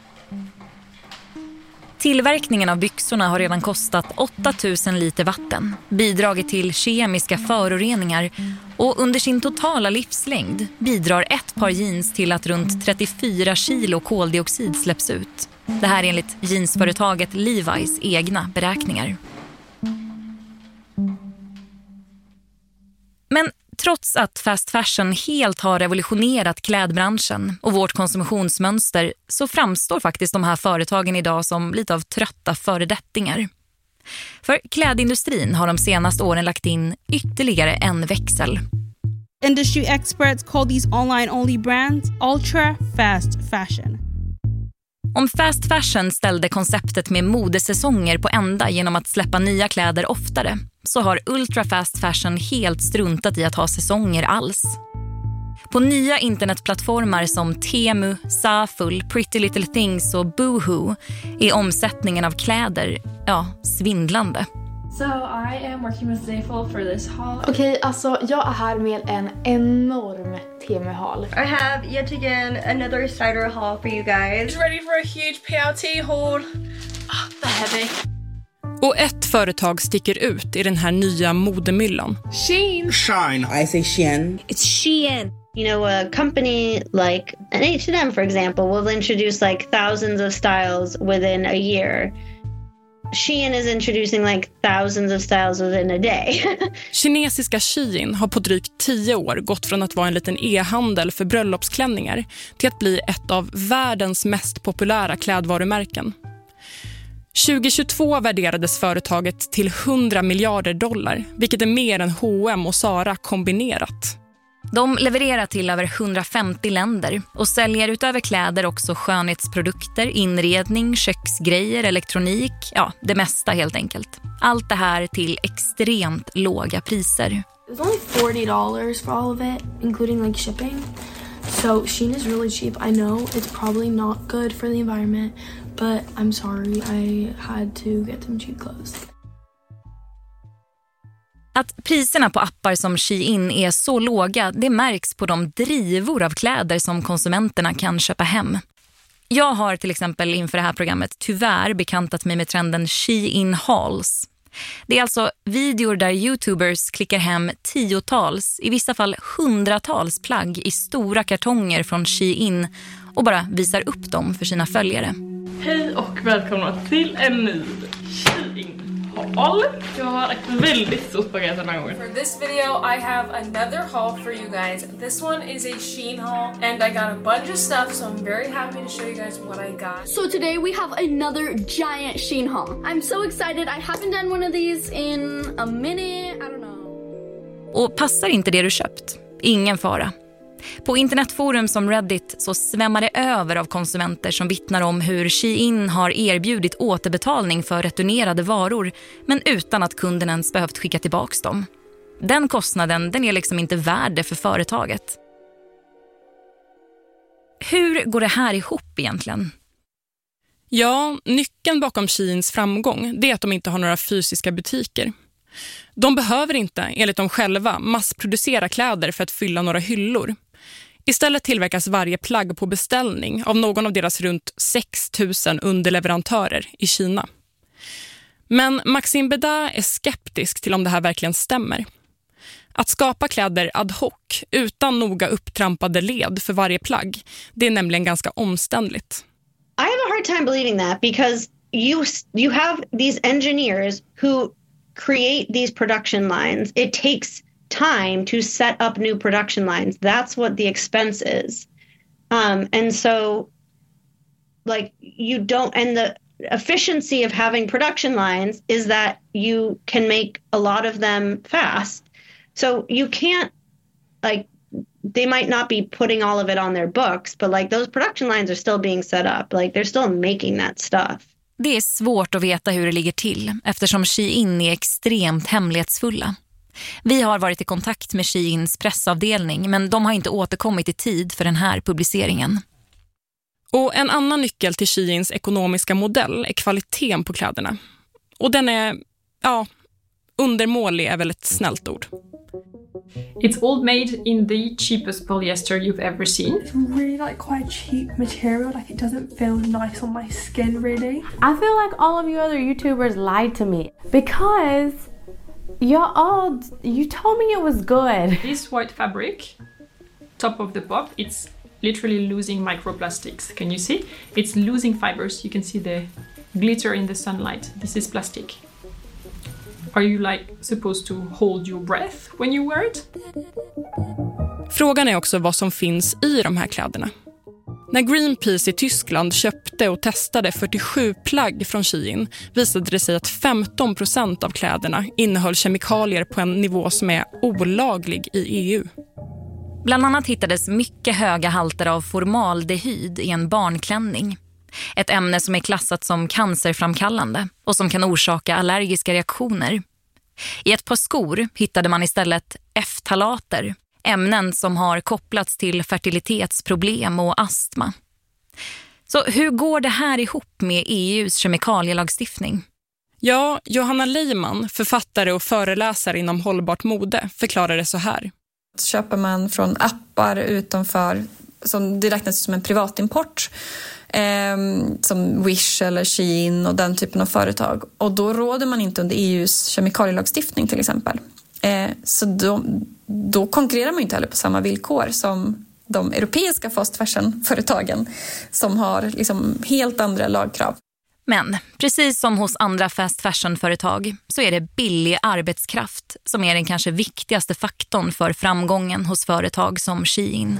Tillverkningen av byxorna har redan kostat åtta tusen liter vatten, bidragit till kemiska föroreningar och under sin totala livslängd bidrar ett par jeans till att runt trettiofyra kilo koldioxid släpps ut. Det här enligt jeansföretaget Levi's egna beräkningar. Men trots att fast fashion helt har revolutionerat klädbranschen och vårt konsumtionsmönster så framstår faktiskt de här företagen idag som lite av trötta föredettingar. För klädindustrin har de senaste åren lagt in ytterligare en växel. Industry experts call these online-only brands ultra fast fashion. Om fast fashion ställde konceptet med modesäsonger på ända genom att släppa nya kläder oftare, så har ultra fast fashion helt struntat i att ha säsonger alls. På nya internetplattformar som Temu, Zaful, Pretty Little Things och Boohoo är omsättningen av kläder, ja, svindlande. So I am working with Zaful for this haul. Okej, okay, alltså jag är här med en enorm Temu-haul. I have yet again another cider haul for you guys. Ready for a huge P L T haul. Oh, the heavy. Och ett företag sticker ut i den här nya modemyllan. Shein. Shine. I say Shein. It's Shein. You know, a company like an H and M, for example, will introduce like thousands of styles within a year. Shein is introducing like thousands of styles within a day. Kinesiska Shein har på drygt tio år gått från att vara en liten e-handel för bröllopsklänningar till att bli ett av världens mest populära klädvarumärken. tjugohundratjugotvå värderades företaget till hundra miljarder dollar, vilket är mer än H och M och Zara kombinerat. De levererar till över hundrafemtio länder och säljer utöver kläder också skönhetsprodukter, inredning, köksgrejer, elektronik, ja, det mesta helt enkelt. Allt det här till extremt låga priser. It was only forty dollars for all of it, including like shipping. So Shein is really cheap. I know it's probably not good for the environment, but I'm sorry I had to get some cheap clothes. Att priserna på appar som Shein är så låga, det märks på de drivor av kläder som konsumenterna kan köpa hem. Jag har till exempel inför det här programmet tyvärr bekantat mig med trenden Shein hauls. Det är alltså videor där YouTubers klickar hem tiotals, i vissa fall hundratals plagg i stora kartonger från Shein och bara visar upp dem för sina följare. Hej och välkomna till en ny Shein haul. Jag har ett väldigt stort paket den här gången. For this video I have another haul for you guys. This one is a Shein haul and I got a bunch of stuff, so I'm very happy to show you guys what I got. So today we have another giant Shein haul. I'm so excited. I haven't done one of these in a minute. I don't know. Och passar inte det du köpt? Ingen fara. På internetforum som Reddit så svämmar det över av konsumenter som vittnar om hur Shein har erbjudit återbetalning för returnerade varor, men utan att kunden ens behövt skicka tillbaks dem. Den kostnaden, den är liksom inte värd det för företaget. Hur går det här ihop egentligen? Ja, nyckeln bakom Sheins framgång det är att de inte har några fysiska butiker. De behöver inte, enligt dem själva, massproducera kläder för att fylla några hyllor. Istället tillverkas varje plagg på beställning av någon av deras runt sex tusen underleverantörer i Kina. Men Maxime Beda är skeptisk till om det här verkligen stämmer. Att skapa kläder ad hoc utan noga upptrampade led för varje plagg, det är nämligen ganska omständligt. I have a hard time believing that because you you have these engineers who create these production lines. It takes time to set up new production lines. That's what the expense is. Um, and so, like, you don't, and the efficiency of having production lines is that you can make a lot of them fast. So you can't, like, they might not be putting all of it on their books, but like those production lines are still being set up. Like they're still making that stuff. Det är svårt att veta hur det ligger till eftersom Shein är extremt hemlighetsfulla. Vi har varit i kontakt med Sheins pressavdelning, men de har inte återkommit i tid för den här publiceringen. Och en annan nyckel till Sheins ekonomiska modell är kvaliteten på kläderna. Och den är, ja, undermålig är väl ett snällt ord. It's all made in the cheapest polyester you've ever seen. It's really like quite cheap material, like it doesn't feel nice on my skin really. I feel like all of you other YouTubers lied to me because you all you told me it was good. This white fabric, top of the pop, it's literally losing microplastics. Can you see? It's losing fibers. You can see the glitter in the sunlight. This is plastic. Are you like supposed to hold your breath when you wear it? Frågan är också vad som finns i de här kläderna. När Greenpeace i Tyskland köpte och testade fyrtiosju plagg från Shein visade det sig att femton procent av kläderna innehöll kemikalier på en nivå som är olaglig i E U. Bland annat hittades mycket höga halter av formaldehyd i en barnklänning. Ett ämne som är klassat som cancerframkallande och som kan orsaka allergiska reaktioner. I ett par skor hittade man istället F-talater, ämnen som har kopplats till fertilitetsproblem och astma. Så hur går det här ihop med E U:s kemikalielagstiftning? Ja, Johanna Leiman, författare och föreläsare inom hållbart mode, förklarar det så här. Köper man från appar utanför, som det räknas som en privatimport, eh, som Wish eller Shein och den typen av företag. Och då råder man inte under E U:s kemikalielagstiftning till exempel. Eh, så då, då konkurrerar man inte heller på samma villkor som de europeiska fast fashion-företagen som har liksom helt andra lagkrav. Men precis som hos andra fast fashion-företag så är det billig arbetskraft som är den kanske viktigaste faktorn för framgången hos företag som Shein.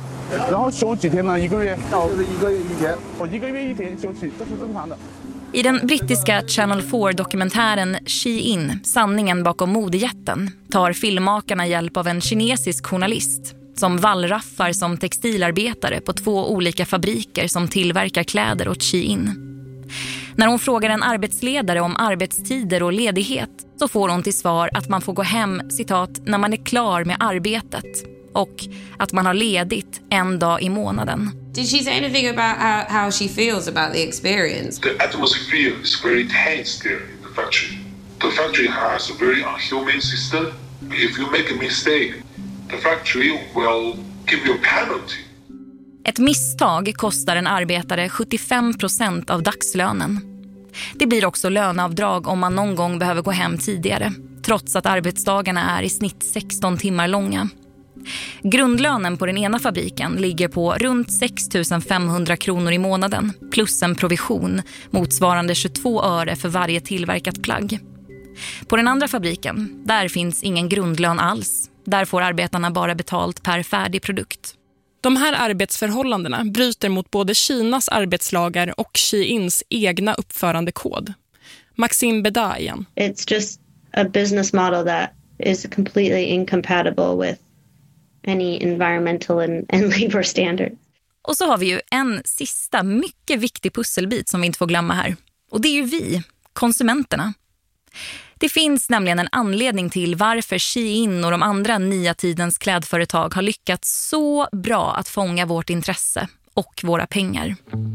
I den brittiska Channel four-dokumentären Shein, sanningen bakom modejätten, tar filmmakarna hjälp av en kinesisk journalist som vallraffar som textilarbetare på två olika fabriker som tillverkar kläder åt Shein. När hon frågar en arbetsledare om arbetstider och ledighet så får hon till svar att man får gå hem, citat, när man är klar med arbetet och att man har ledigt en dag i månaden. Did she say anything about how, how she feels about the experience? The atmosphere is very tense there in the factory. The factory has a very unhumane system. If you make a mistake, the factory will give you a penalty. Ett misstag kostar en arbetare sjuttiofem procent av dagslönen. Det blir också löneavdrag om man någon gång behöver gå hem tidigare, trots att arbetsdagarna är i snitt sexton timmar långa. Grundlönen på den ena fabriken ligger på runt sex tusen femhundra kronor i månaden plus en provision motsvarande tjugotvå öre för varje tillverkat plagg. På den andra fabriken, där finns ingen grundlön alls. Där får arbetarna bara betalt per färdig produkt. De här arbetsförhållandena bryter mot både Kinas arbetslagar och Sheins egna uppförandekod. Maxime Beda igen. It's just a business model that is completely incompatible with any environmental and, and labor standards. Och så har vi ju en sista mycket viktig pusselbit som vi inte får glömma här. Och det är ju vi, konsumenterna. Det finns nämligen en anledning till varför Shein och de andra nya tidens klädföretag har lyckats så bra att fånga vårt intresse och våra pengar.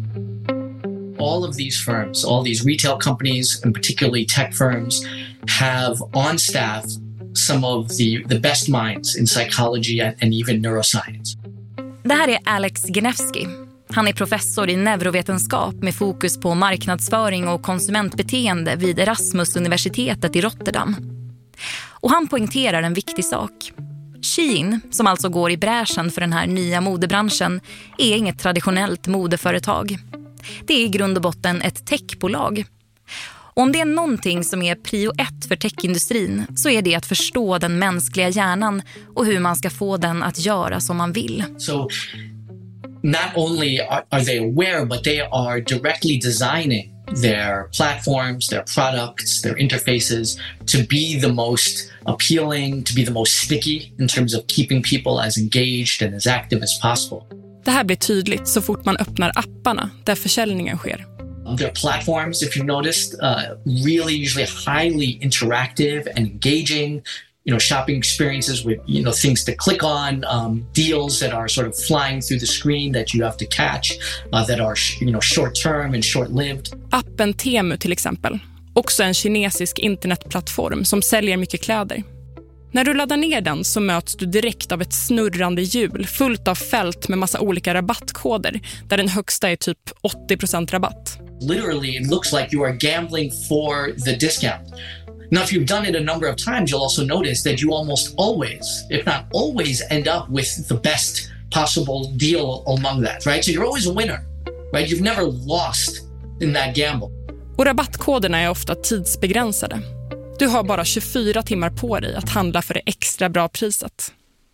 All of these firms, all these retail companies and particularly tech firms have on staff some of the, the best minds in psychology and, and even neuroscience. Det här är Alex Genevsky. Han är professor i neurovetenskap med fokus på marknadsföring och konsumentbeteende vid Erasmus-universitetet i Rotterdam. Och han poängterar en viktig sak. Shein, som alltså går i bräschen för den här nya modebranschen, är inget traditionellt modeföretag. Det är i grund och botten ett techbolag. Och om det är någonting som är prio ett för techindustrin så är det att förstå den mänskliga hjärnan och hur man ska få den att göra som man vill. So not only are, are they aware, but they are directly designing their platforms, their products, their interfaces to be the most appealing, to be the most sticky in terms of keeping people as engaged and as active as possible. Det här blir tydligt så fort man öppnar apparna där försäljningen sker. Their platforms, if you've noticed, uh, really usually highly interactive and engaging. You know, shopping experiences with, you know, things to click on, um, deals that are sort of flying through the screen that you have to catch, uh, that are, you know, short term and short-lived. Appen Temu till exempel, också en kinesisk internetplattform som säljer mycket kläder. När du laddar ner den så möts du direkt av ett snurrande hjul fullt av fält med massa olika rabattkoder där den högsta är typ åttio procent rabatt. Literally, it looks like you are gambling for the discount. Now, if you've done it a number of times, you'll also notice that you almost always, if not always, end up with the best possible deal among that, right? So you're always a winner, right? You've never lost in that gamble. Och rabattkoderna är ofta tidsbegränsade. Du har bara tjugofyra timmar på dig att handla för det extra bra priset.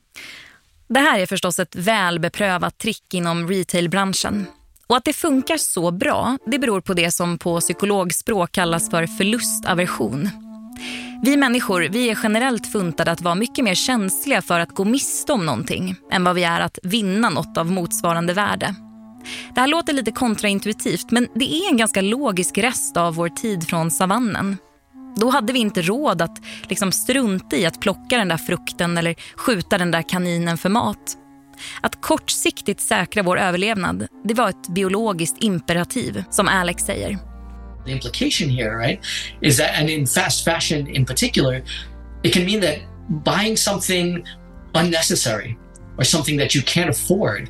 Det här är förstås ett välbeprövat trick inom retailbranschen. Och att det funkar så bra, det beror på det som på psykologspråk kallas för förlustaversion. Vi människor, vi är generellt funtade att vara mycket mer känsliga för att gå miste om någonting än vad vi är att vinna något av motsvarande värde. Det här låter lite kontraintuitivt, men det är en ganska logisk rest av vår tid från savannen. Då hade vi inte råd att liksom strunta i att plocka den där frukten eller skjuta den där kaninen för mat. Att kortsiktigt säkra vår överlevnad, det var ett biologiskt imperativ, som Alex säger. The implication here, right, is that, and in fast fashion in particular, it can mean that buying something unnecessary or something that you can't afford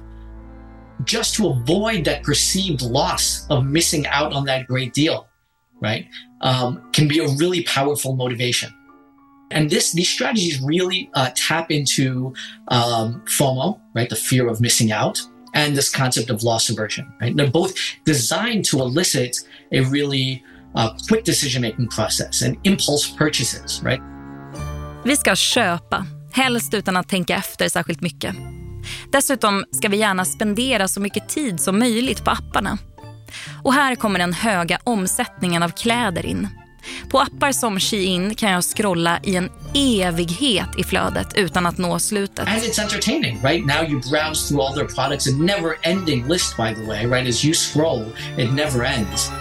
just to avoid that perceived loss of missing out on that great deal, right, um, can be a really powerful motivation. And this, these strategies really uh, tap into um, FOMO, right, the fear of missing out, and this concept of loss aversion, right? They're both designed to elicit a really uh, quick decision-making process and impulse purchases, right? Vi ska köpa, helst utan att tänka efter särskilt mycket. Dessutom ska vi gärna spendera så mycket tid som möjligt på apparna. Och här kommer den höga omsättningen av kläder in. På appar som Shein kan jag scrolla i en evighet i flödet utan att nå slutet. And it's entertaining, right? Now you browse through all their products, a never-ending list, by the way, right? As you scroll, it never ends.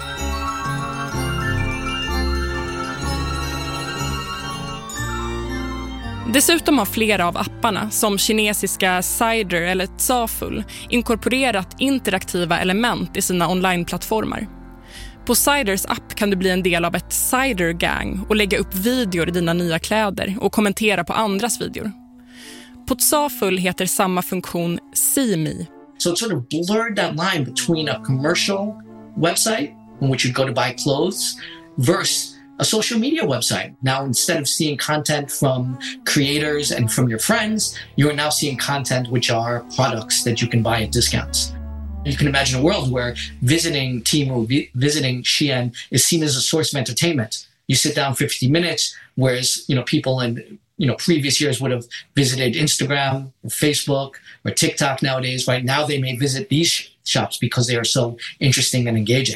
Dessutom har flera av apparna, som kinesiska Cider eller Zaful, inkorporerat interaktiva element i sina onlineplattformar. På Ciders app kan du bli en del av ett Cider-gang och lägga upp videor i dina nya kläder och kommentera på andras videor. På Zaful heter samma funktion See Me. So it sort of blurred that line between a commercial website in which you go to buy clothes versus a social media website. Now, instead of seeing content from creators and from your friends, you are now seeing content which are products that you can buy at discounts. You can imagine a world where visiting Temu, vi- visiting Shein is seen as a source of entertainment. You sit down for fifty minutes, whereas, you know, people in, you know, previous years would have visited Instagram or Facebook or TikTok nowadays, right? Now they may visit these sh- shops because they are so interesting and engaging.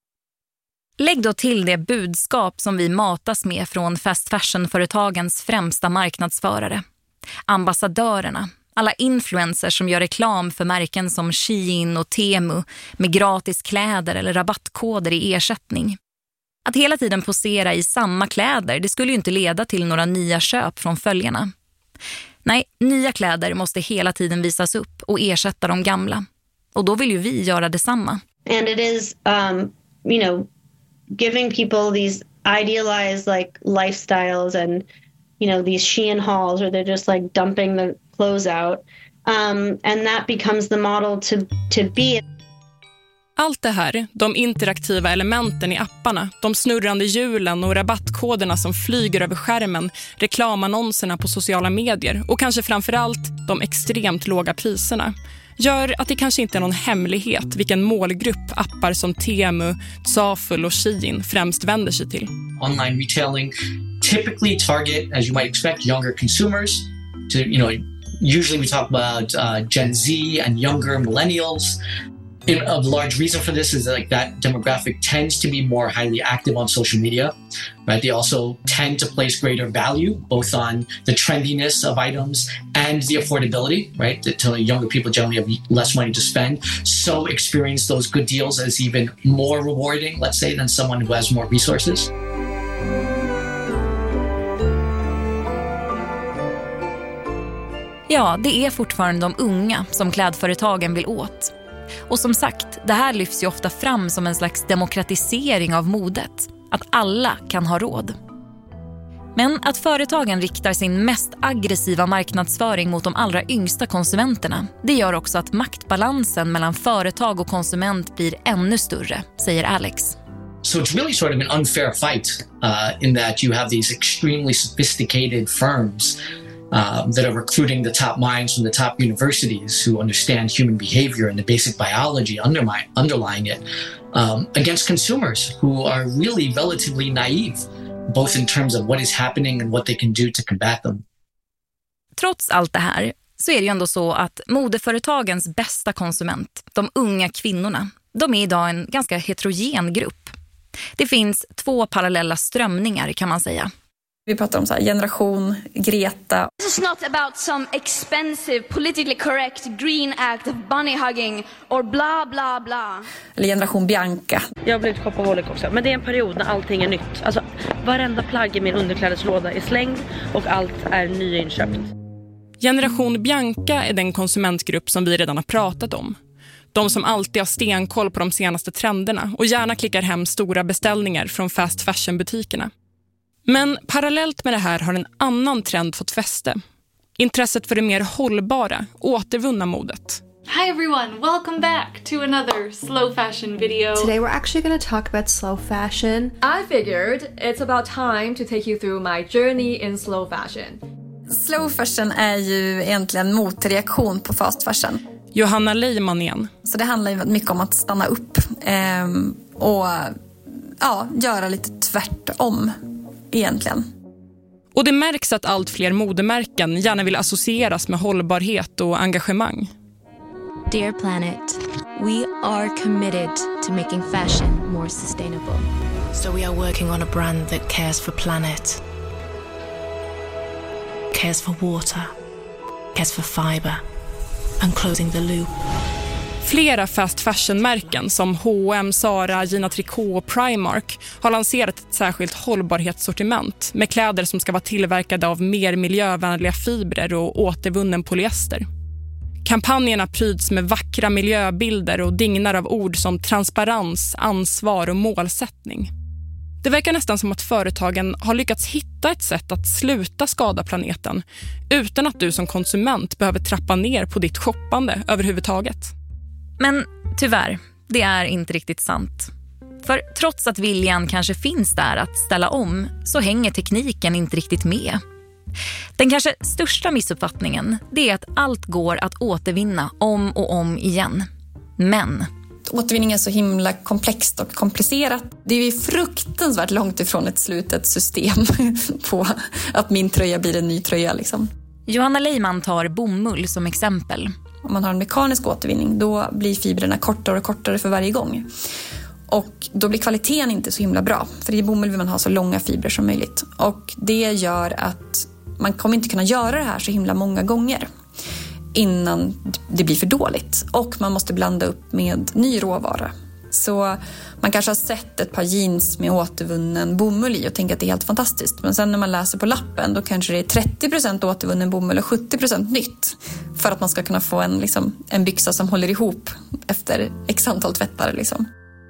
Lägg då till det budskap som vi matas med från fast fashion-företagens främsta marknadsförare. Ambassadörerna, alla influencers som gör reklam för märken som Shein och Temu med gratis kläder eller rabattkoder i ersättning. Att hela tiden posera i samma kläder, det skulle ju inte leda till några nya köp från följarna. Nej, nya kläder måste hela tiden visas upp och ersätta de gamla. Och då vill ju vi göra detsamma. And it is, um, you know, giving people these idealized like lifestyles and, you know, these Shein hauls where they're just like dumping the clothes out. Um, and that becomes the model to, to be. Allt det här, de interaktiva elementen i apparna, de snurrande hjulen och rabattkoderna som flyger över skärmen, reklamannonserna på sociala medier och kanske framförallt de extremt låga priserna, gör att det kanske inte är någon hemlighet vilken målgrupp appar som Temu, Zaful och Shein främst vänder sig till. Online retailing typically target, as you might expect, younger consumers. To, you know, usually we talk about uh, Gen Z and younger millennials. In, a large reason for this is that, like, that demographic tends to be more highly active on social media, right? They also tend to place greater value both on the trendiness of items and the affordability, right? To younger people generally have less money to spend, so experience those good deals as even more rewarding, let's say, than someone who has more resources. Ja, det är fortfarande de unga som klädföretagen vill åt. Och som sagt, det här lyfts ju ofta fram som en slags demokratisering av modet. Att alla kan ha råd. Men att företagen riktar sin mest aggressiva marknadsföring mot de allra yngsta konsumenterna, det gör också att maktbalansen mellan företag och konsument blir ännu större, säger Alex. So it's really sort of an unfair fight uh, in that you have these extremely sophisticated firms Uh, that are recruiting the top minds from the top universities who understand human behavior and the basic biology undermi- underlying it um, against consumers who are really relatively naive, both in terms of what is happening and what they can do to combat them. Trots allt det här så är det ju ändå så att modeföretagens bästa konsument, de unga kvinnorna, de är idag en ganska heterogen grupp. Det finns två parallella strömningar, kan man säga. Vi pratar om så här, generation Greta. This is not about some expensive, politically correct green act of bunny hugging or bla bla bla. Eller generation Bianca. Jag har blivit shopaholic också, men det är en period när allting är nytt. Alltså, varenda plagg i min underklädeslåda är slängd och allt är nyinköpt. Generation Bianca är den konsumentgrupp som vi redan har pratat om. De som alltid har stenkoll på de senaste trenderna och gärna klickar hem stora beställningar från fast fashion-butikerna. Men parallellt med det här har en annan trend fått fäste. Intresset för det mer hållbara, återvunna modet. Hi everyone, welcome back to another slow fashion video. Today we're actually going to talk about slow fashion. I figured it's about time to take you through my journey in slow fashion. Slow fashion är ju egentligen en motreaktion på fast fashion. Johanna Leiman igen. Så det handlar ju mycket om att stanna upp ehm, och ja, göra lite tvärtom egentligen. Och det märks att allt fler modemärken gärna vill associeras med hållbarhet och engagemang. Dear Planet, we are committed to making fashion more sustainable. So we are working on a brand that cares for planet, cares for water, cares for fiber, and closing the loop. Flera fast fashion-märken som H och M, Zara, Gina Tricot och Primark har lanserat ett särskilt hållbarhetssortiment med kläder som ska vara tillverkade av mer miljövänliga fibrer och återvunnen polyester. Kampanjerna pryds med vackra miljöbilder och dignar av ord som transparens, ansvar och målsättning. Det verkar nästan som att företagen har lyckats hitta ett sätt att sluta skada planeten utan att du som konsument behöver trappa ner på ditt shoppande överhuvudtaget. Men tyvärr, det är inte riktigt sant. För trots att viljan kanske finns där att ställa om så hänger tekniken inte riktigt med. Den kanske största missuppfattningen det är att allt går att återvinna om och om igen. Men återvinning är så himla komplext och komplicerat. Det är ju fruktansvärt långt ifrån ett slutet system på att min tröja blir en ny tröja liksom. Johanna Leiman tar bomull som exempel. Om man har en mekanisk återvinning då blir fibrerna kortare och kortare för varje gång. Och då blir kvaliteten inte så himla bra. För i bomull vill man ha så långa fibrer som möjligt. Och det gör att man kommer inte kunna göra det här så himla många gånger innan det blir för dåligt. Och man måste blanda upp med ny råvara. Så man kanske har sett ett par jeans med återvunnen bomull i och tänker att det är helt fantastiskt. Men sen när man läser på lappen då kanske det är trettio procent återvunnen bomull och sjuttio procent nytt. För att man ska kunna få en, liksom, en byxa som håller ihop efter x antal tvättar. Liksom.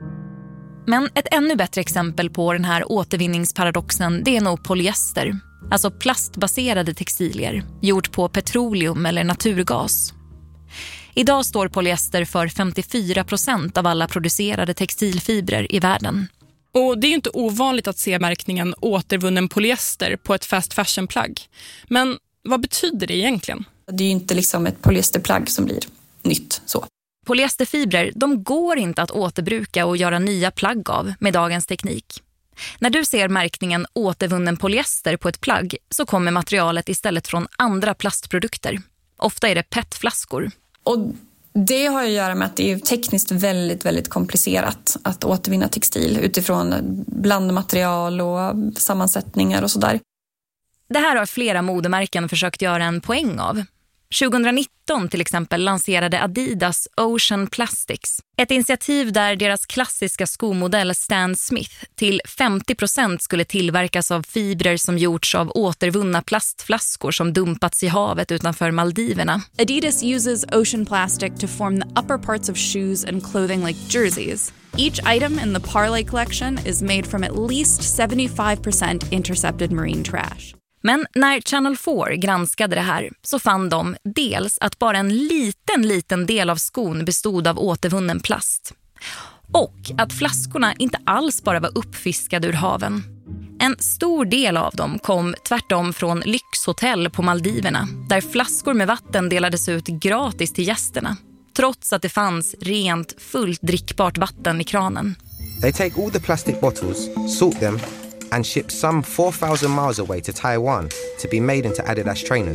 Men ett ännu bättre exempel på den här återvinningsparadoxen det är nog polyester. Alltså plastbaserade textilier, gjort på petroleum eller naturgas. Idag står polyester för femtiofyra procent av alla producerade textilfibrer i världen. Och det är ju inte ovanligt att se märkningen återvunnen polyester på ett fast fashion-plagg. Men vad betyder det egentligen? Det är ju inte liksom ett polyesterplagg som blir nytt så. Polyesterfibrer, de går inte att återbruka och göra nya plagg av med dagens teknik. När du ser märkningen återvunnen polyester på ett plagg så kommer materialet istället från andra plastprodukter. Ofta är det petflaskor. Och det har att göra med att det är tekniskt väldigt, väldigt komplicerat att återvinna textil utifrån blandmaterial och sammansättningar och sådär. Det här har flera modemärken försökt göra en poäng av. tjugonitton till exempel lanserade Adidas Ocean Plastics. Ett initiativ där deras klassiska skomodell Stan Smith till femtio procent skulle tillverkas av fibrer som gjorts av återvunna plastflaskor som dumpats i havet utanför Maldiverna. Adidas uses ocean plastic to form the upper parts of shoes and clothing like jerseys. Each item in the Parley collection is made from at least seventy-five percent intercepted marine trash. Men när Channel four granskade det här så fann de dels att bara en liten, liten del av skon bestod av återvunnen plast. Och att flaskorna inte alls bara var uppfiskade ur haven. En stor del av dem kom tvärtom från lyxhotell på Maldiverna där flaskor med vatten delades ut gratis till gästerna. Trots att det fanns rent, fullt drickbart vatten i kranen. They take all the plastic bottles, sort them and ship some four thousand miles away to Taiwan to be made into Adidas trainers.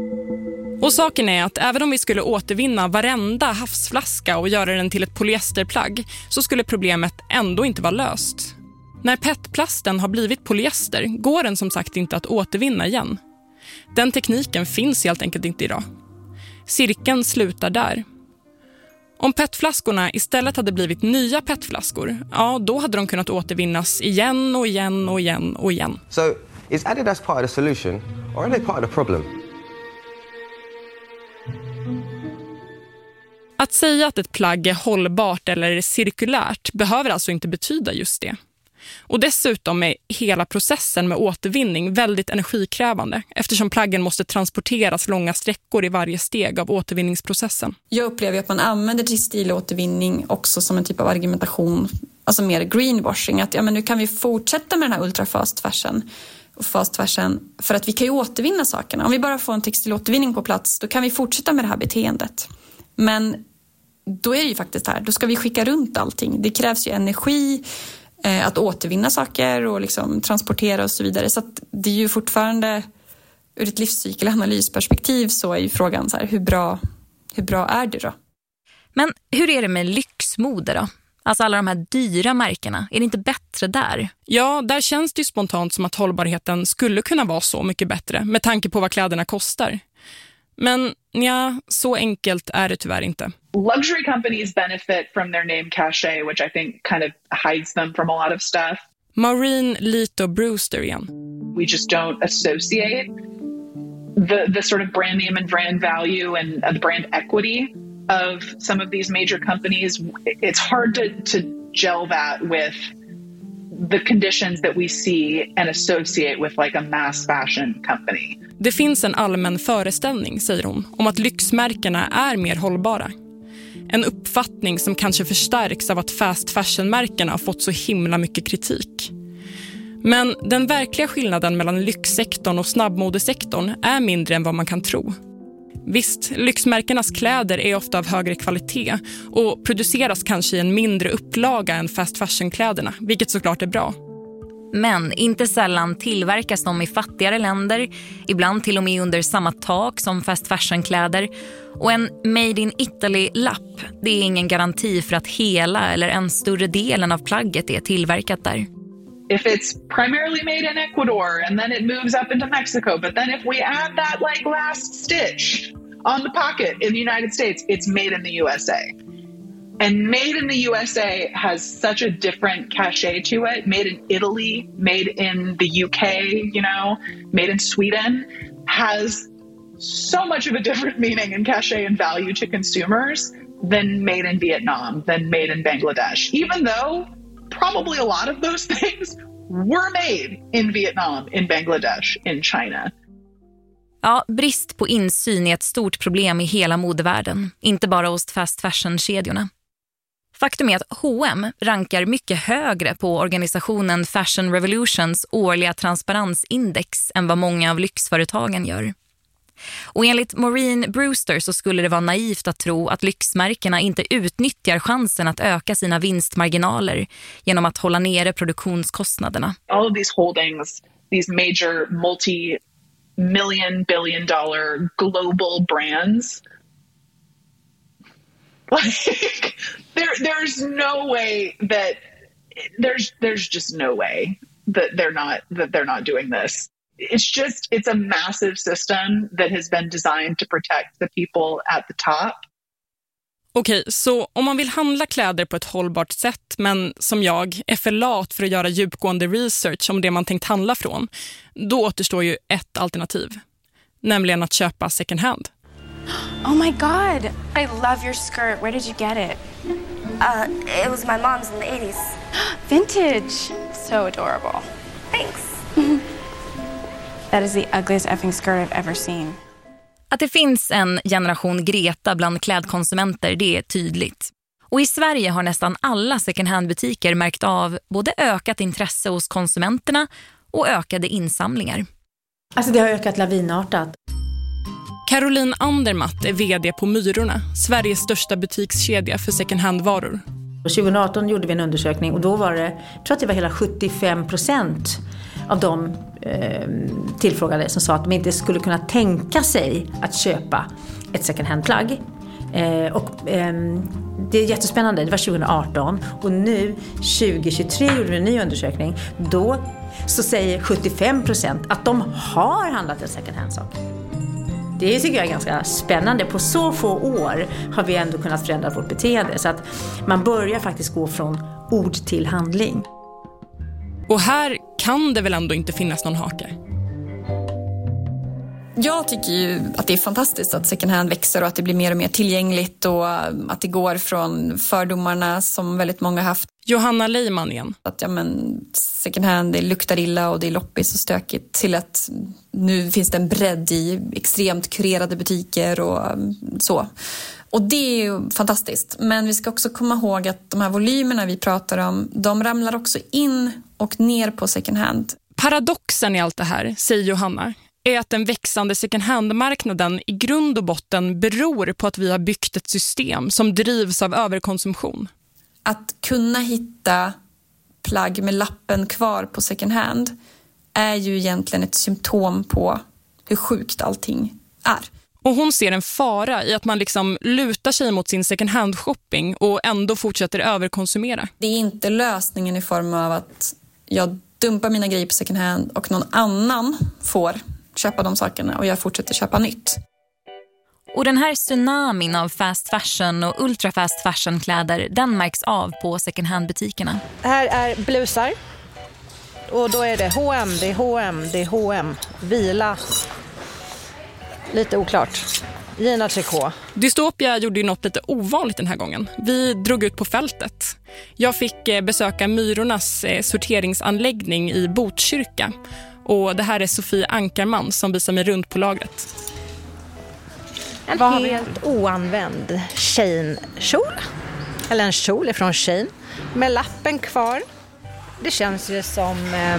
Och saken är att även om vi skulle återvinna varenda havsflaska och göra den till ett polyesterplagg så skulle problemet ändå inte vara löst. När petplasten har blivit polyester går den som sagt inte att återvinna igen. Den tekniken finns helt enkelt inte idag. Cirkeln slutar där. Om petflaskorna istället hade blivit nya petflaskor, ja, då hade de kunnat återvinnas igen och igen och igen och igen. So, is Adidas part of the solution or are they part of the problem? Att säga att ett plagg är hållbart eller cirkulärt behöver alltså inte betyda just det. Och dessutom är hela processen med återvinning väldigt energikrävande eftersom plaggen måste transporteras långa sträckor i varje steg av återvinningsprocessen. Jag upplever att man använder textilåtervinning också som en typ av argumentation, alltså mer greenwashing, att ja, men nu kan vi fortsätta med den här ultra fast fashion och fast fashion för att vi kan ju återvinna sakerna. Om vi bara får en textilåtervinning på plats då kan vi fortsätta med det här beteendet. Men då är det ju faktiskt här, då ska vi skicka runt allting. Det krävs ju energi. eh, att återvinna saker och liksom transportera och så vidare. Så att det är ju fortfarande, ur ett livscykelanalysperspektiv så är ju frågan så här, hur bra, hur bra är det då? Men hur är det med lyxmode då? Alltså alla de här dyra märkena, är det inte bättre där? Ja, där känns det ju spontant som att hållbarheten skulle kunna vara så mycket bättre med tanke på vad kläderna kostar. Men ja, så enkelt är det tyvärr inte. Luxury companies benefit from their name cachet, which I think kind of hides them from a lot of stuff. Maureen Lito Brewster igen. We just don't associate the, the sort of brand name and brand value and uh, the brand equity of some of these major companies. It's hard to, to gel that with the conditions that we see and associate with like a mass fashion company. Det finns en allmän föreställning, säger hon, om att lyxmärkena är mer hållbara. En uppfattning som kanske förstärks av att fast fashion-märkena har fått så himla mycket kritik. Men den verkliga skillnaden mellan lyxsektorn och snabbmodesektorn är mindre än vad man kan tro. Visst, lyxmärkenas kläder är ofta av högre kvalitet och produceras kanske i en mindre upplaga än fast fashion-kläderna, vilket såklart är bra. Men inte sällan tillverkas de i fattigare länder, ibland till och med under samma tak som fast fashion-kläder. Och en Made in Italy-lapp, det är ingen garanti för att hela eller en större delen av plagget är tillverkat där. If it's primarily made in Ecuador and then it moves up into Mexico, but then if we add that like last stitch on the pocket in the United States, it's made in the U S A. And made in the U S A has such a different cachet to it. Made in Italy, made in the U K, you know, made in Sweden has so much of a different meaning and cachet and value to consumers than made in Vietnam, than made in Bangladesh. Even though probably a lot of those things were made in Vietnam, in Bangladesh, in China. Ja, brist på insyn är ett stort problem i hela modevärlden, inte bara hos fast fashion-kedjorna. Faktum är att H och M rankar mycket högre på organisationen Fashion Revolutions årliga transparensindex än vad många av lyxföretagen gör. Och enligt Maureen Brewster så skulle det vara naivt att tro att lyxmärkena inte utnyttjar chansen att öka sina vinstmarginaler genom att hålla nere produktionskostnaderna. All of these holdings, these major multi-million billion dollar global brands, like there there's no way that there's there's just no way that they're not that they're not doing this. It's just, it's a massive system that has been designed to protect the people at the top. Okej, så om man vill handla kläder på ett hållbart sätt, men som jag är för lat för att göra djupgående research om det man tänkt handla från, då återstår ju ett alternativ, nämligen att köpa second hand. Oh my god, I love your skirt. Where did you get it? Uh, it was my mom's in the eighties. Vintage. So adorable. Thanks. That is the ugliest effing skirt I've ever seen. Att det finns en generation Greta bland klädkonsumenter, det är tydligt. Och i Sverige har nästan alla second hand-butiker märkt av både ökat intresse hos konsumenterna och ökade insamlingar. Alltså det har ökat lavinartat. Caroline Andermatt är vd på Myrorna, Sveriges största butikskedja för second hand-varor. tjugo arton gjorde vi en undersökning och då var det, jag tror att det var hela sjuttiofem procent av de eh, tillfrågade som sa att de inte skulle kunna tänka sig att köpa ett second hand-plagg. Eh, och eh, det är jättespännande, det var tjugo arton och nu tjugo tjugotre gjorde vi en ny undersökning. Då så säger sjuttiofem procent att de har handlat en second hand-sak. Det tycker jag är ganska spännande. På så få år har vi ändå kunnat förändra vårt beteende. Så att man börjar faktiskt gå från ord till handling. Och här kan det väl ändå inte finnas någon hake? Jag tycker ju att det är fantastiskt att second hand växer och att det blir mer och mer tillgängligt och att det går från fördomarna som väldigt många haft. Johanna Leiman igen. Att ja, men second hand, det luktar illa och det är loppis och stökigt till att nu finns det en bredd i extremt kurerade butiker och så. Och det är ju fantastiskt. Men vi ska också komma ihåg att de här volymerna vi pratar om, de ramlar också in och ner på second hand. Paradoxen i allt det här, säger Johanna, är att den växande second hand-marknaden i grund och botten beror på att vi har byggt ett system som drivs av överkonsumtion. Att kunna hitta plagg med lappen kvar på second hand är ju egentligen ett symptom på hur sjukt allting är. Och hon ser en fara i att man liksom lutar sig mot sin second hand shopping och ändå fortsätter överkonsumera. Det är inte lösningen i form av att jag dumpar mina grejer på second hand och någon annan får köpa de sakerna och jag fortsätter köpa nytt. Och den här tsunamin av fast fashion och ultra fast fashion kläder, den märks av på second hand butikerna. Här är blusar. Och då är det H och M, det är H och M, det är H och M. Vila. Lite oklart. Gina Tricot. Dystopia gjorde ju något lite ovanligt den här gången. Vi drog ut på fältet. Jag fick besöka Myrornas sorteringsanläggning i Botkyrka. Och det här är Sofie Ankarman som visar mig runt på lagret. En helt oanvänd Shein-kjol. Eller en kjol ifrån Shein. Med lappen kvar. Det känns ju som... Eh,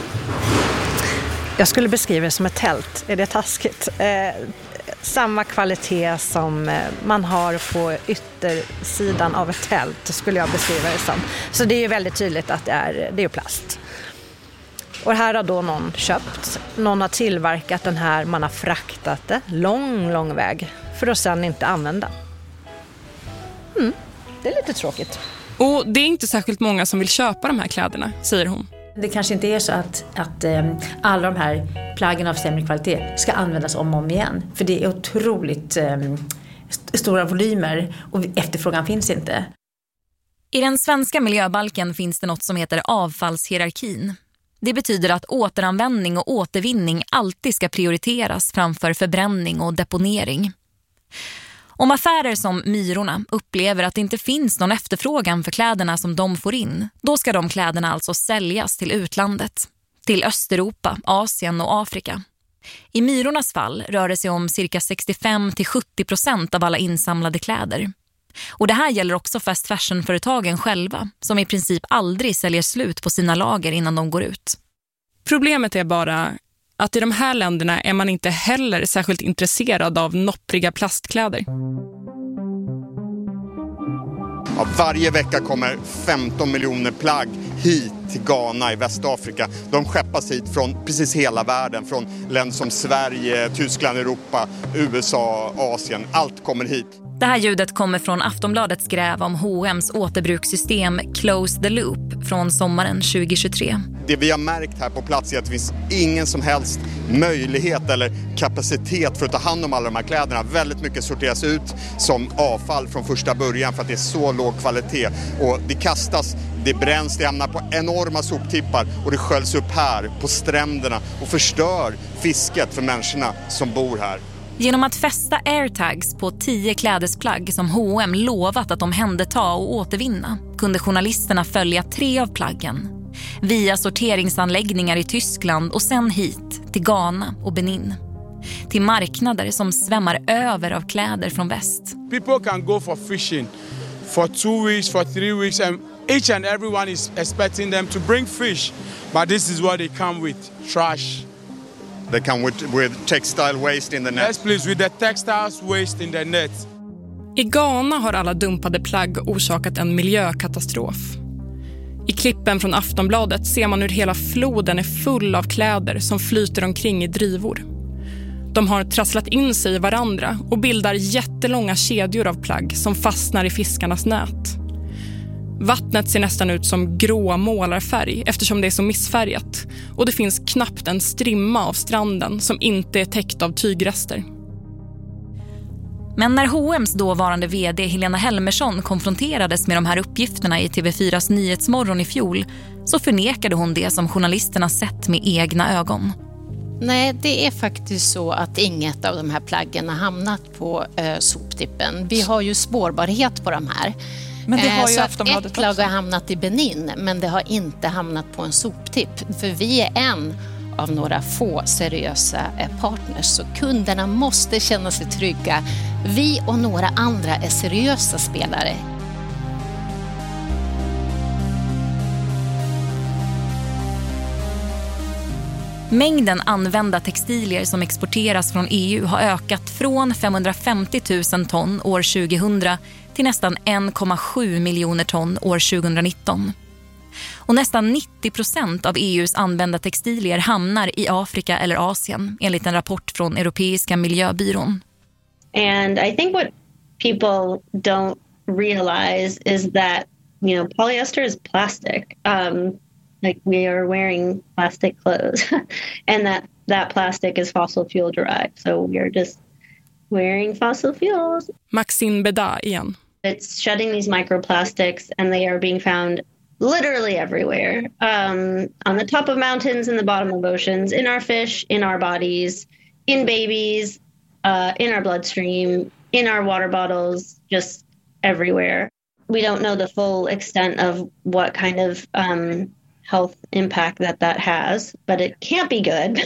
jag skulle beskriva det som ett tält. Är det taskigt? Eh, samma kvalitet som eh, man har på yttersidan av ett tält skulle jag beskriva det som. Så det är ju väldigt tydligt att det är, det är plast. Och här har då någon köpt. Någon har tillverkat den här. Man har fraktat det lång, lång väg. För att sedan inte använda. Mm, det är lite tråkigt. Och det är inte särskilt många som vill köpa de här kläderna, säger hon. Det kanske inte är så att, att eh, alla de här plaggen av sämre kvalitet ska användas om och om igen. För det är otroligt eh, st- stora volymer och efterfrågan finns inte. I den svenska miljöbalken finns det något som heter avfallshierarkin. Det betyder att återanvändning och återvinning alltid ska prioriteras framför förbränning och deponering. Om affärer som Myrorna upplever att det inte finns någon efterfrågan för kläderna som de får in, då ska de kläderna alltså säljas till utlandet, till Östeuropa, Asien och Afrika. I Myrornas fall rör det sig om cirka sextiofem till sjuttio procent av alla insamlade kläder. Och det här gäller också fast fashion-företagen själva, som i princip aldrig säljer slut på sina lager innan de går ut. Problemet är bara att i de här länderna är man inte heller särskilt intresserad av noppriga plastkläder. Ja, varje vecka kommer femton miljoner plagg hit till Ghana i Västafrika. De skeppas hit från precis hela världen, från länder som Sverige, Tyskland, Europa, U S A, Asien. Allt kommer hit. Det här ljudet kommer från Aftonbladets gräv om H och M's återbrukssystem Close the Loop från sommaren tjugohundratjugotre. Det vi har märkt här på plats är att det finns ingen som helst möjlighet eller kapacitet för att ta hand om alla de här kläderna. Väldigt mycket sorteras ut som avfall från första början för att det är så låg kvalitet. Och det kastas, det bränns, det hamnar på enorma soptippar och det sköljs upp här på stränderna och förstör fisket för människorna som bor här. Genom att fästa airtags på tio klädesplagg som H och M lovat att omhänderta och återvinna kunde journalisterna följa tre av plaggen via sorteringsanläggningar i Tyskland och sen hit till Ghana och Benin. Till marknader som svämmar över av kläder från väst. People can go for fishing for two weeks, for three weeks and each and everyone is expecting them to bring fish. But this is what they come with, trash. They come with, with textile waste in the net. Yes, please, with the textiles waste in the net. I Ghana har alla dumpade plagg orsakat en miljökatastrof. I klippen från Aftonbladet ser man hur hela floden är full av kläder som flyter omkring i drivor. De har trasslat in sig i varandra och bildar jättelånga kedjor av plagg som fastnar i fiskarnas nät. Vattnet ser nästan ut som grå målarfärg eftersom det är så missfärgat. Och det finns knappt en strimma av stranden som inte är täckt av tygrester. Men när H och M's dåvarande vd Helena Helmersson konfronterades med de här uppgifterna i T V fyras Nyhetsmorgon i fjol så förnekade hon det som journalisterna sett med egna ögon. Nej, det är faktiskt så att inget av de här plaggen har hamnat på eh, soptippen. Vi har ju spårbarhet på de här. Men det har ju så Aftonbladet ett plagg har hamnat i Benin, men det har inte hamnat på en soptipp. För vi är en av några få seriösa partners, så kunderna måste känna sig trygga. Vi och några andra är seriösa spelare. Mängden använda textilier som exporteras från E U har ökat från femhundrafemtio tusen ton år tjugohundra till nästan en komma sju miljoner ton år tjugonitton. Och nästan nittio procent av E U:s använda textilier hamnar i Afrika eller Asien, enligt en rapport från Europeiska miljöbyrån. And I think what people don't realize is that, you know, polyester is plastic. Um, like we are wearing plastic clothes and that, that plastic is fossil fuel derived. So we are just wearing fossil fuels. Maxine Beda igen. It's shedding these microplastics and they are being found literally everywhere. Um, on the top of mountains, in the bottom of oceans, in our fish, in our bodies, in babies, uh, in our bloodstream, in our water bottles, just everywhere. We don't know the full extent of what kind of um, health impact that that has, but it can't be good.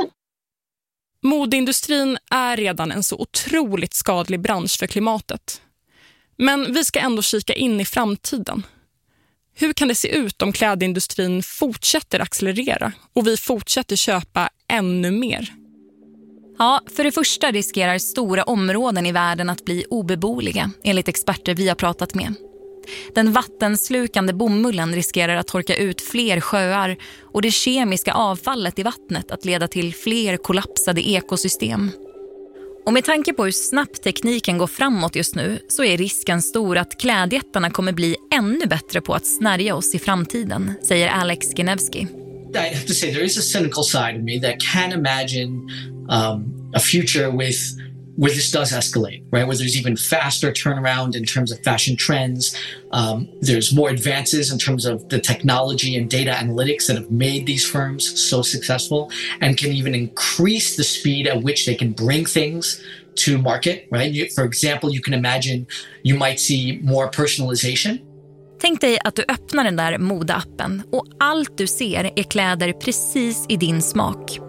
Modeindustrin är redan en så otroligt skadlig bransch för klimatet. Men vi ska ändå kika in i framtiden. Hur kan det se ut om klädindustrin fortsätter accelerera och vi fortsätter köpa ännu mer? Ja, för det första riskerar stora områden i världen att bli obeboeliga, enligt experter vi har pratat med. Den vattenslukande bomullen riskerar att torka ut fler sjöar och det kemiska avfallet i vattnet att leda till fler kollapsade ekosystem. Och med tanke på hur snabbt tekniken går framåt just nu så är risken stor att klädjättarna kommer bli ännu bättre på att snärja oss i framtiden, säger Alex Genevsky. I have to say there is a cynical side of me that can imagine um, a future with where this does escalate, right? Where there's even faster turnaround in terms of fashion trends. Um, there's more advances in terms of the technology and data analytics that have made these firms so successful and can even increase the speed at which they can bring things to market, right? You, for example, you can imagine you might see more personalization. Tänk dig att du öppnar den där modeappen och allt du ser är kläder precis i din smak.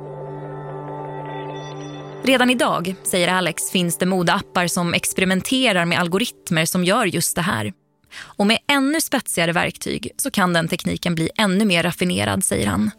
Redan idag, säger Alex, finns det modeappar som experimenterar med algoritmer som gör just det här. Och med ännu spetsigare verktyg så kan den tekniken bli ännu mer raffinerad, säger han.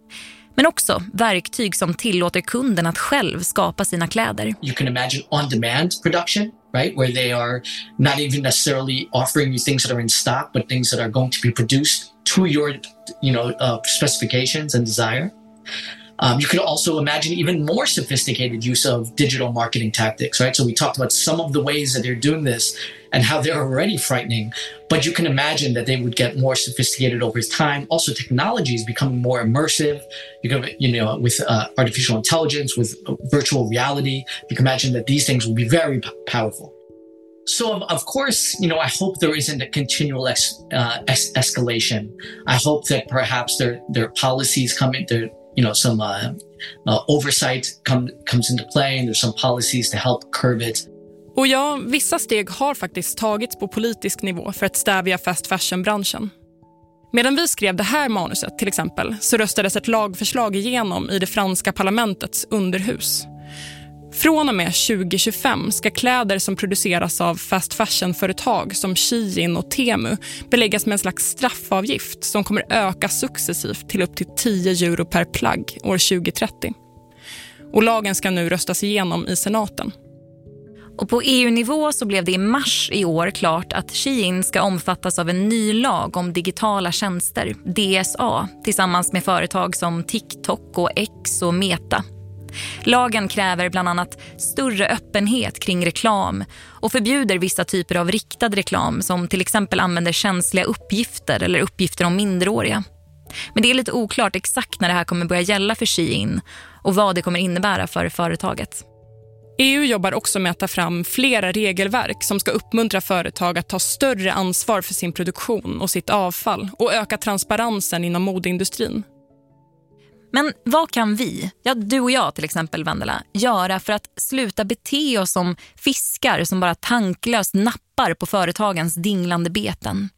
Men också verktyg som tillåter kunden att själv skapa sina kläder. You can imagine on-demand production, right? Where they are not even necessarily offering you things that are in stock, but things that are going to be produced to your, you know, uh, specifications and desire. Um, you could also imagine even more sophisticated use of digital marketing tactics, right? So we talked about some of the ways that they're doing this and how they're already frightening, but you can imagine that they would get more sophisticated over time. Also, technology is becoming more immersive. You can, you know, with uh, artificial intelligence, with virtual reality, you can imagine that these things will be very p- powerful. So, of, of course, you know, I hope there isn't a continual ex, uh, es- escalation. I hope that perhaps their their policies come in, their you know, some uh, uh, oversight come, comes into play and there's some policies to help curb it. Och ja, vissa steg har faktiskt tagits på politisk nivå för att stävja fast fashion-branschen. Medan vi skrev det här manuset till exempel så röstades ett lagförslag igenom i det franska parlamentets underhus. Från och med tjugo tjugofem ska kläder som produceras av fast fashion-företag som Shein och Temu beläggas med en slags straffavgift som kommer öka successivt till upp till tio euro per plagg år tjugo trettio. Och lagen ska nu röstas igenom i senaten. Och på E U-nivå så blev det i mars i år klart att Shein ska omfattas av en ny lag om digitala tjänster, D S A, tillsammans med företag som TikTok och X och Meta. Lagen kräver bland annat större öppenhet kring reklam och förbjuder vissa typer av riktad reklam som till exempel använder känsliga uppgifter eller uppgifter om minderåriga. Men det är lite oklart exakt när det här kommer börja gälla för Shein och vad det kommer innebära för företaget. E U jobbar också med att ta fram flera regelverk som ska uppmuntra företag att ta större ansvar för sin produktion och sitt avfall och öka transparensen inom modeindustrin. Men vad kan vi, ja du och jag till exempel Vendela, göra för att sluta bete oss som fiskar som bara tanklöst nappar på företagens dinglande beten?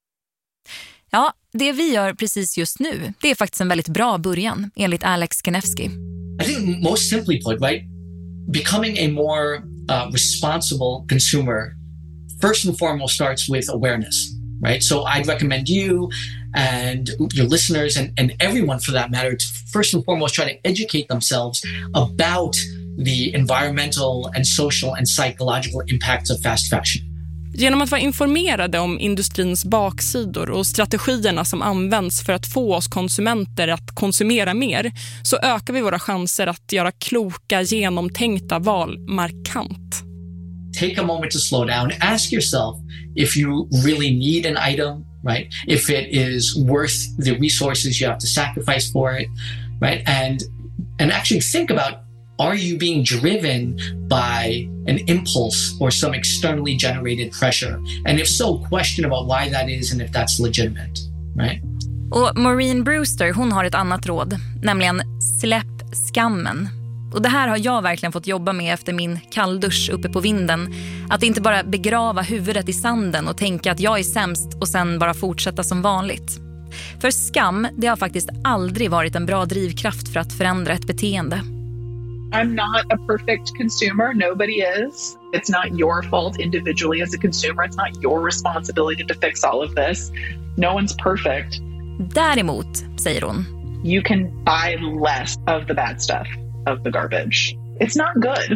Ja, det vi gör precis just nu, det är faktiskt en väldigt bra början, enligt Alex Genevsky. I think most simply put, right, becoming a more uh, responsible consumer first and foremost starts with awareness, right? So I'd recommend you and your listeners and, and everyone for that matter to first and foremost try to educate themselves about the environmental and social and psychological impacts of fast fashion. Genom att vara informerade om industrins baksidor och strategierna som används för att få oss konsumenter att konsumera mer så ökar vi våra chanser att göra kloka, genomtänkta val markant. Take a moment to slow down. Ask yourself if you really need an item, right? If it is worth the resources you have to sacrifice for it, right? And and actually think about, are you being driven by an impulse or some externally generated pressure? And if so, question about why that is and if that's legitimate, right? Och Maureen Brewster, hon har ett annat råd, nämligen släpp skammen. Och det här har jag verkligen fått jobba med efter min kalldusch uppe på vinden. Att inte bara begrava huvudet i sanden och tänka att jag är sämst och sen bara fortsätta som vanligt. För skam, det har faktiskt aldrig varit en bra drivkraft för att förändra ett beteende. I'm not a perfect consumer. Nobody is. It's not your fault individually as a consumer. It's not your responsibility to fix all of this. No one's perfect. Däremot, säger hon, you can buy less of the bad stuff, of the garbage. It's not good.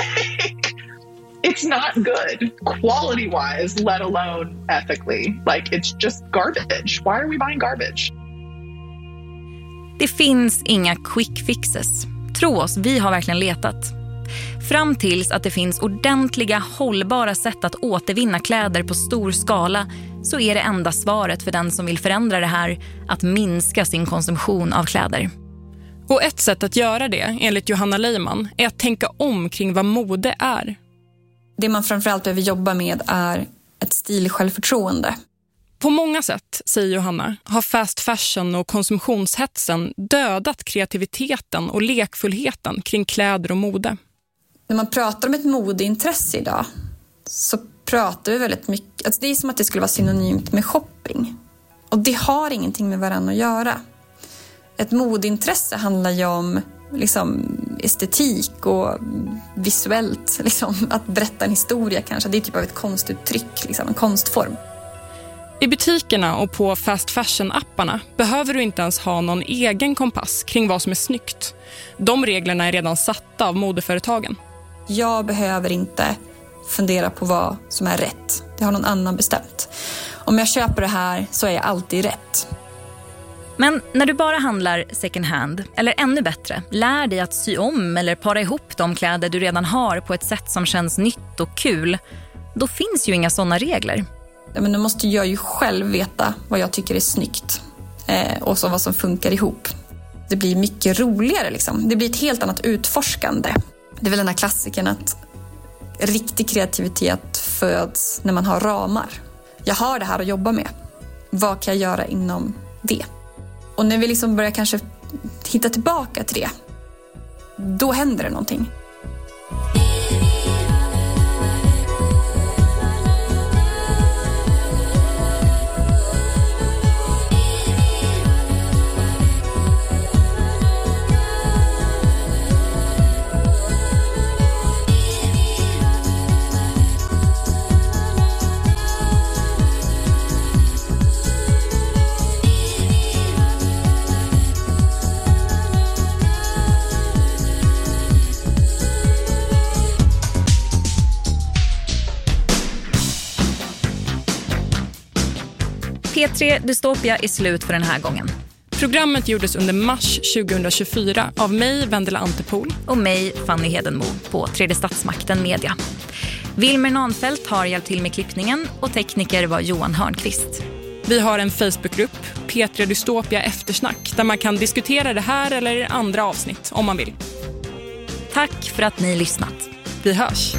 It's not good quality-wise, let alone ethically. Like, it's just garbage. Why are we buying garbage? Det finns inga quick fixes. Tro oss, vi har verkligen letat. Fram tills att det finns ordentliga, hållbara sätt att återvinna kläder på stor skala så är det enda svaret för den som vill förändra det här att minska sin konsumtion av kläder. Och ett sätt att göra det, enligt Johanna Leiman, är att tänka om kring vad mode är. Det man framförallt behöver jobba med är ett stilsjälvförtroende. På många sätt, säger Johanna, har fast fashion och konsumtionshetsen dödat kreativiteten och lekfullheten kring kläder och mode. När man pratar om ett modeintresse idag så pratar vi väldigt mycket... Alltså det är som att det skulle vara synonymt med shopping. Och det har ingenting med varandra att göra. Ett modeintresse handlar ju om liksom, estetik och visuellt. Liksom, att berätta en historia kanske. Det är typ av ett konstuttryck, liksom, en konstform. I butikerna och på fast fashion-apparna behöver du inte ens ha någon egen kompass kring vad som är snyggt. De reglerna är redan satta av modeföretagen. Jag behöver inte fundera på vad som är rätt. Det har någon annan bestämt. Om jag köper det här så är jag alltid rätt. Men när du bara handlar second hand, eller ännu bättre, lär dig att sy om eller para ihop de kläder du redan har på ett sätt som känns nytt och kul, då finns ju inga sådana regler. Ja, men då måste jag ju själv veta vad jag tycker är snyggt eh, och så vad som funkar ihop. Det blir mycket roligare liksom. Det blir ett helt annat utforskande. Det är väl den här klassikern att riktig kreativitet föds när man har ramar. Jag har det här att jobba med. Vad kan jag göra inom det? Och när vi liksom börjar kanske hitta tillbaka till det, då händer det någonting. P tre Dystopia är slut för den här gången. Programmet gjordes under mars tjugohundratjugofyra av mig, Vendela Antepol. Och mig, Fanny Hedenmo, på Tredje Statsmakten Media. Wilmer Nanfelt har hjälpt till med klippningen och tekniker var Johan Hörnqvist. Vi har en Facebookgrupp, P tre Dystopia Eftersnack, där man kan diskutera det här eller andra avsnitt om man vill. Tack för att ni lyssnat. Vi hörs.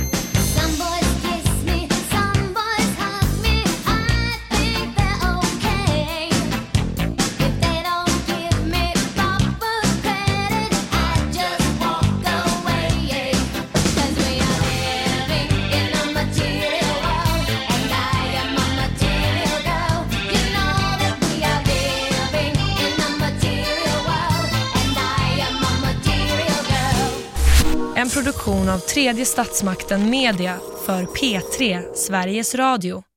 En produktion av Tredje Statsmakten Media för P tre, Sveriges Radio.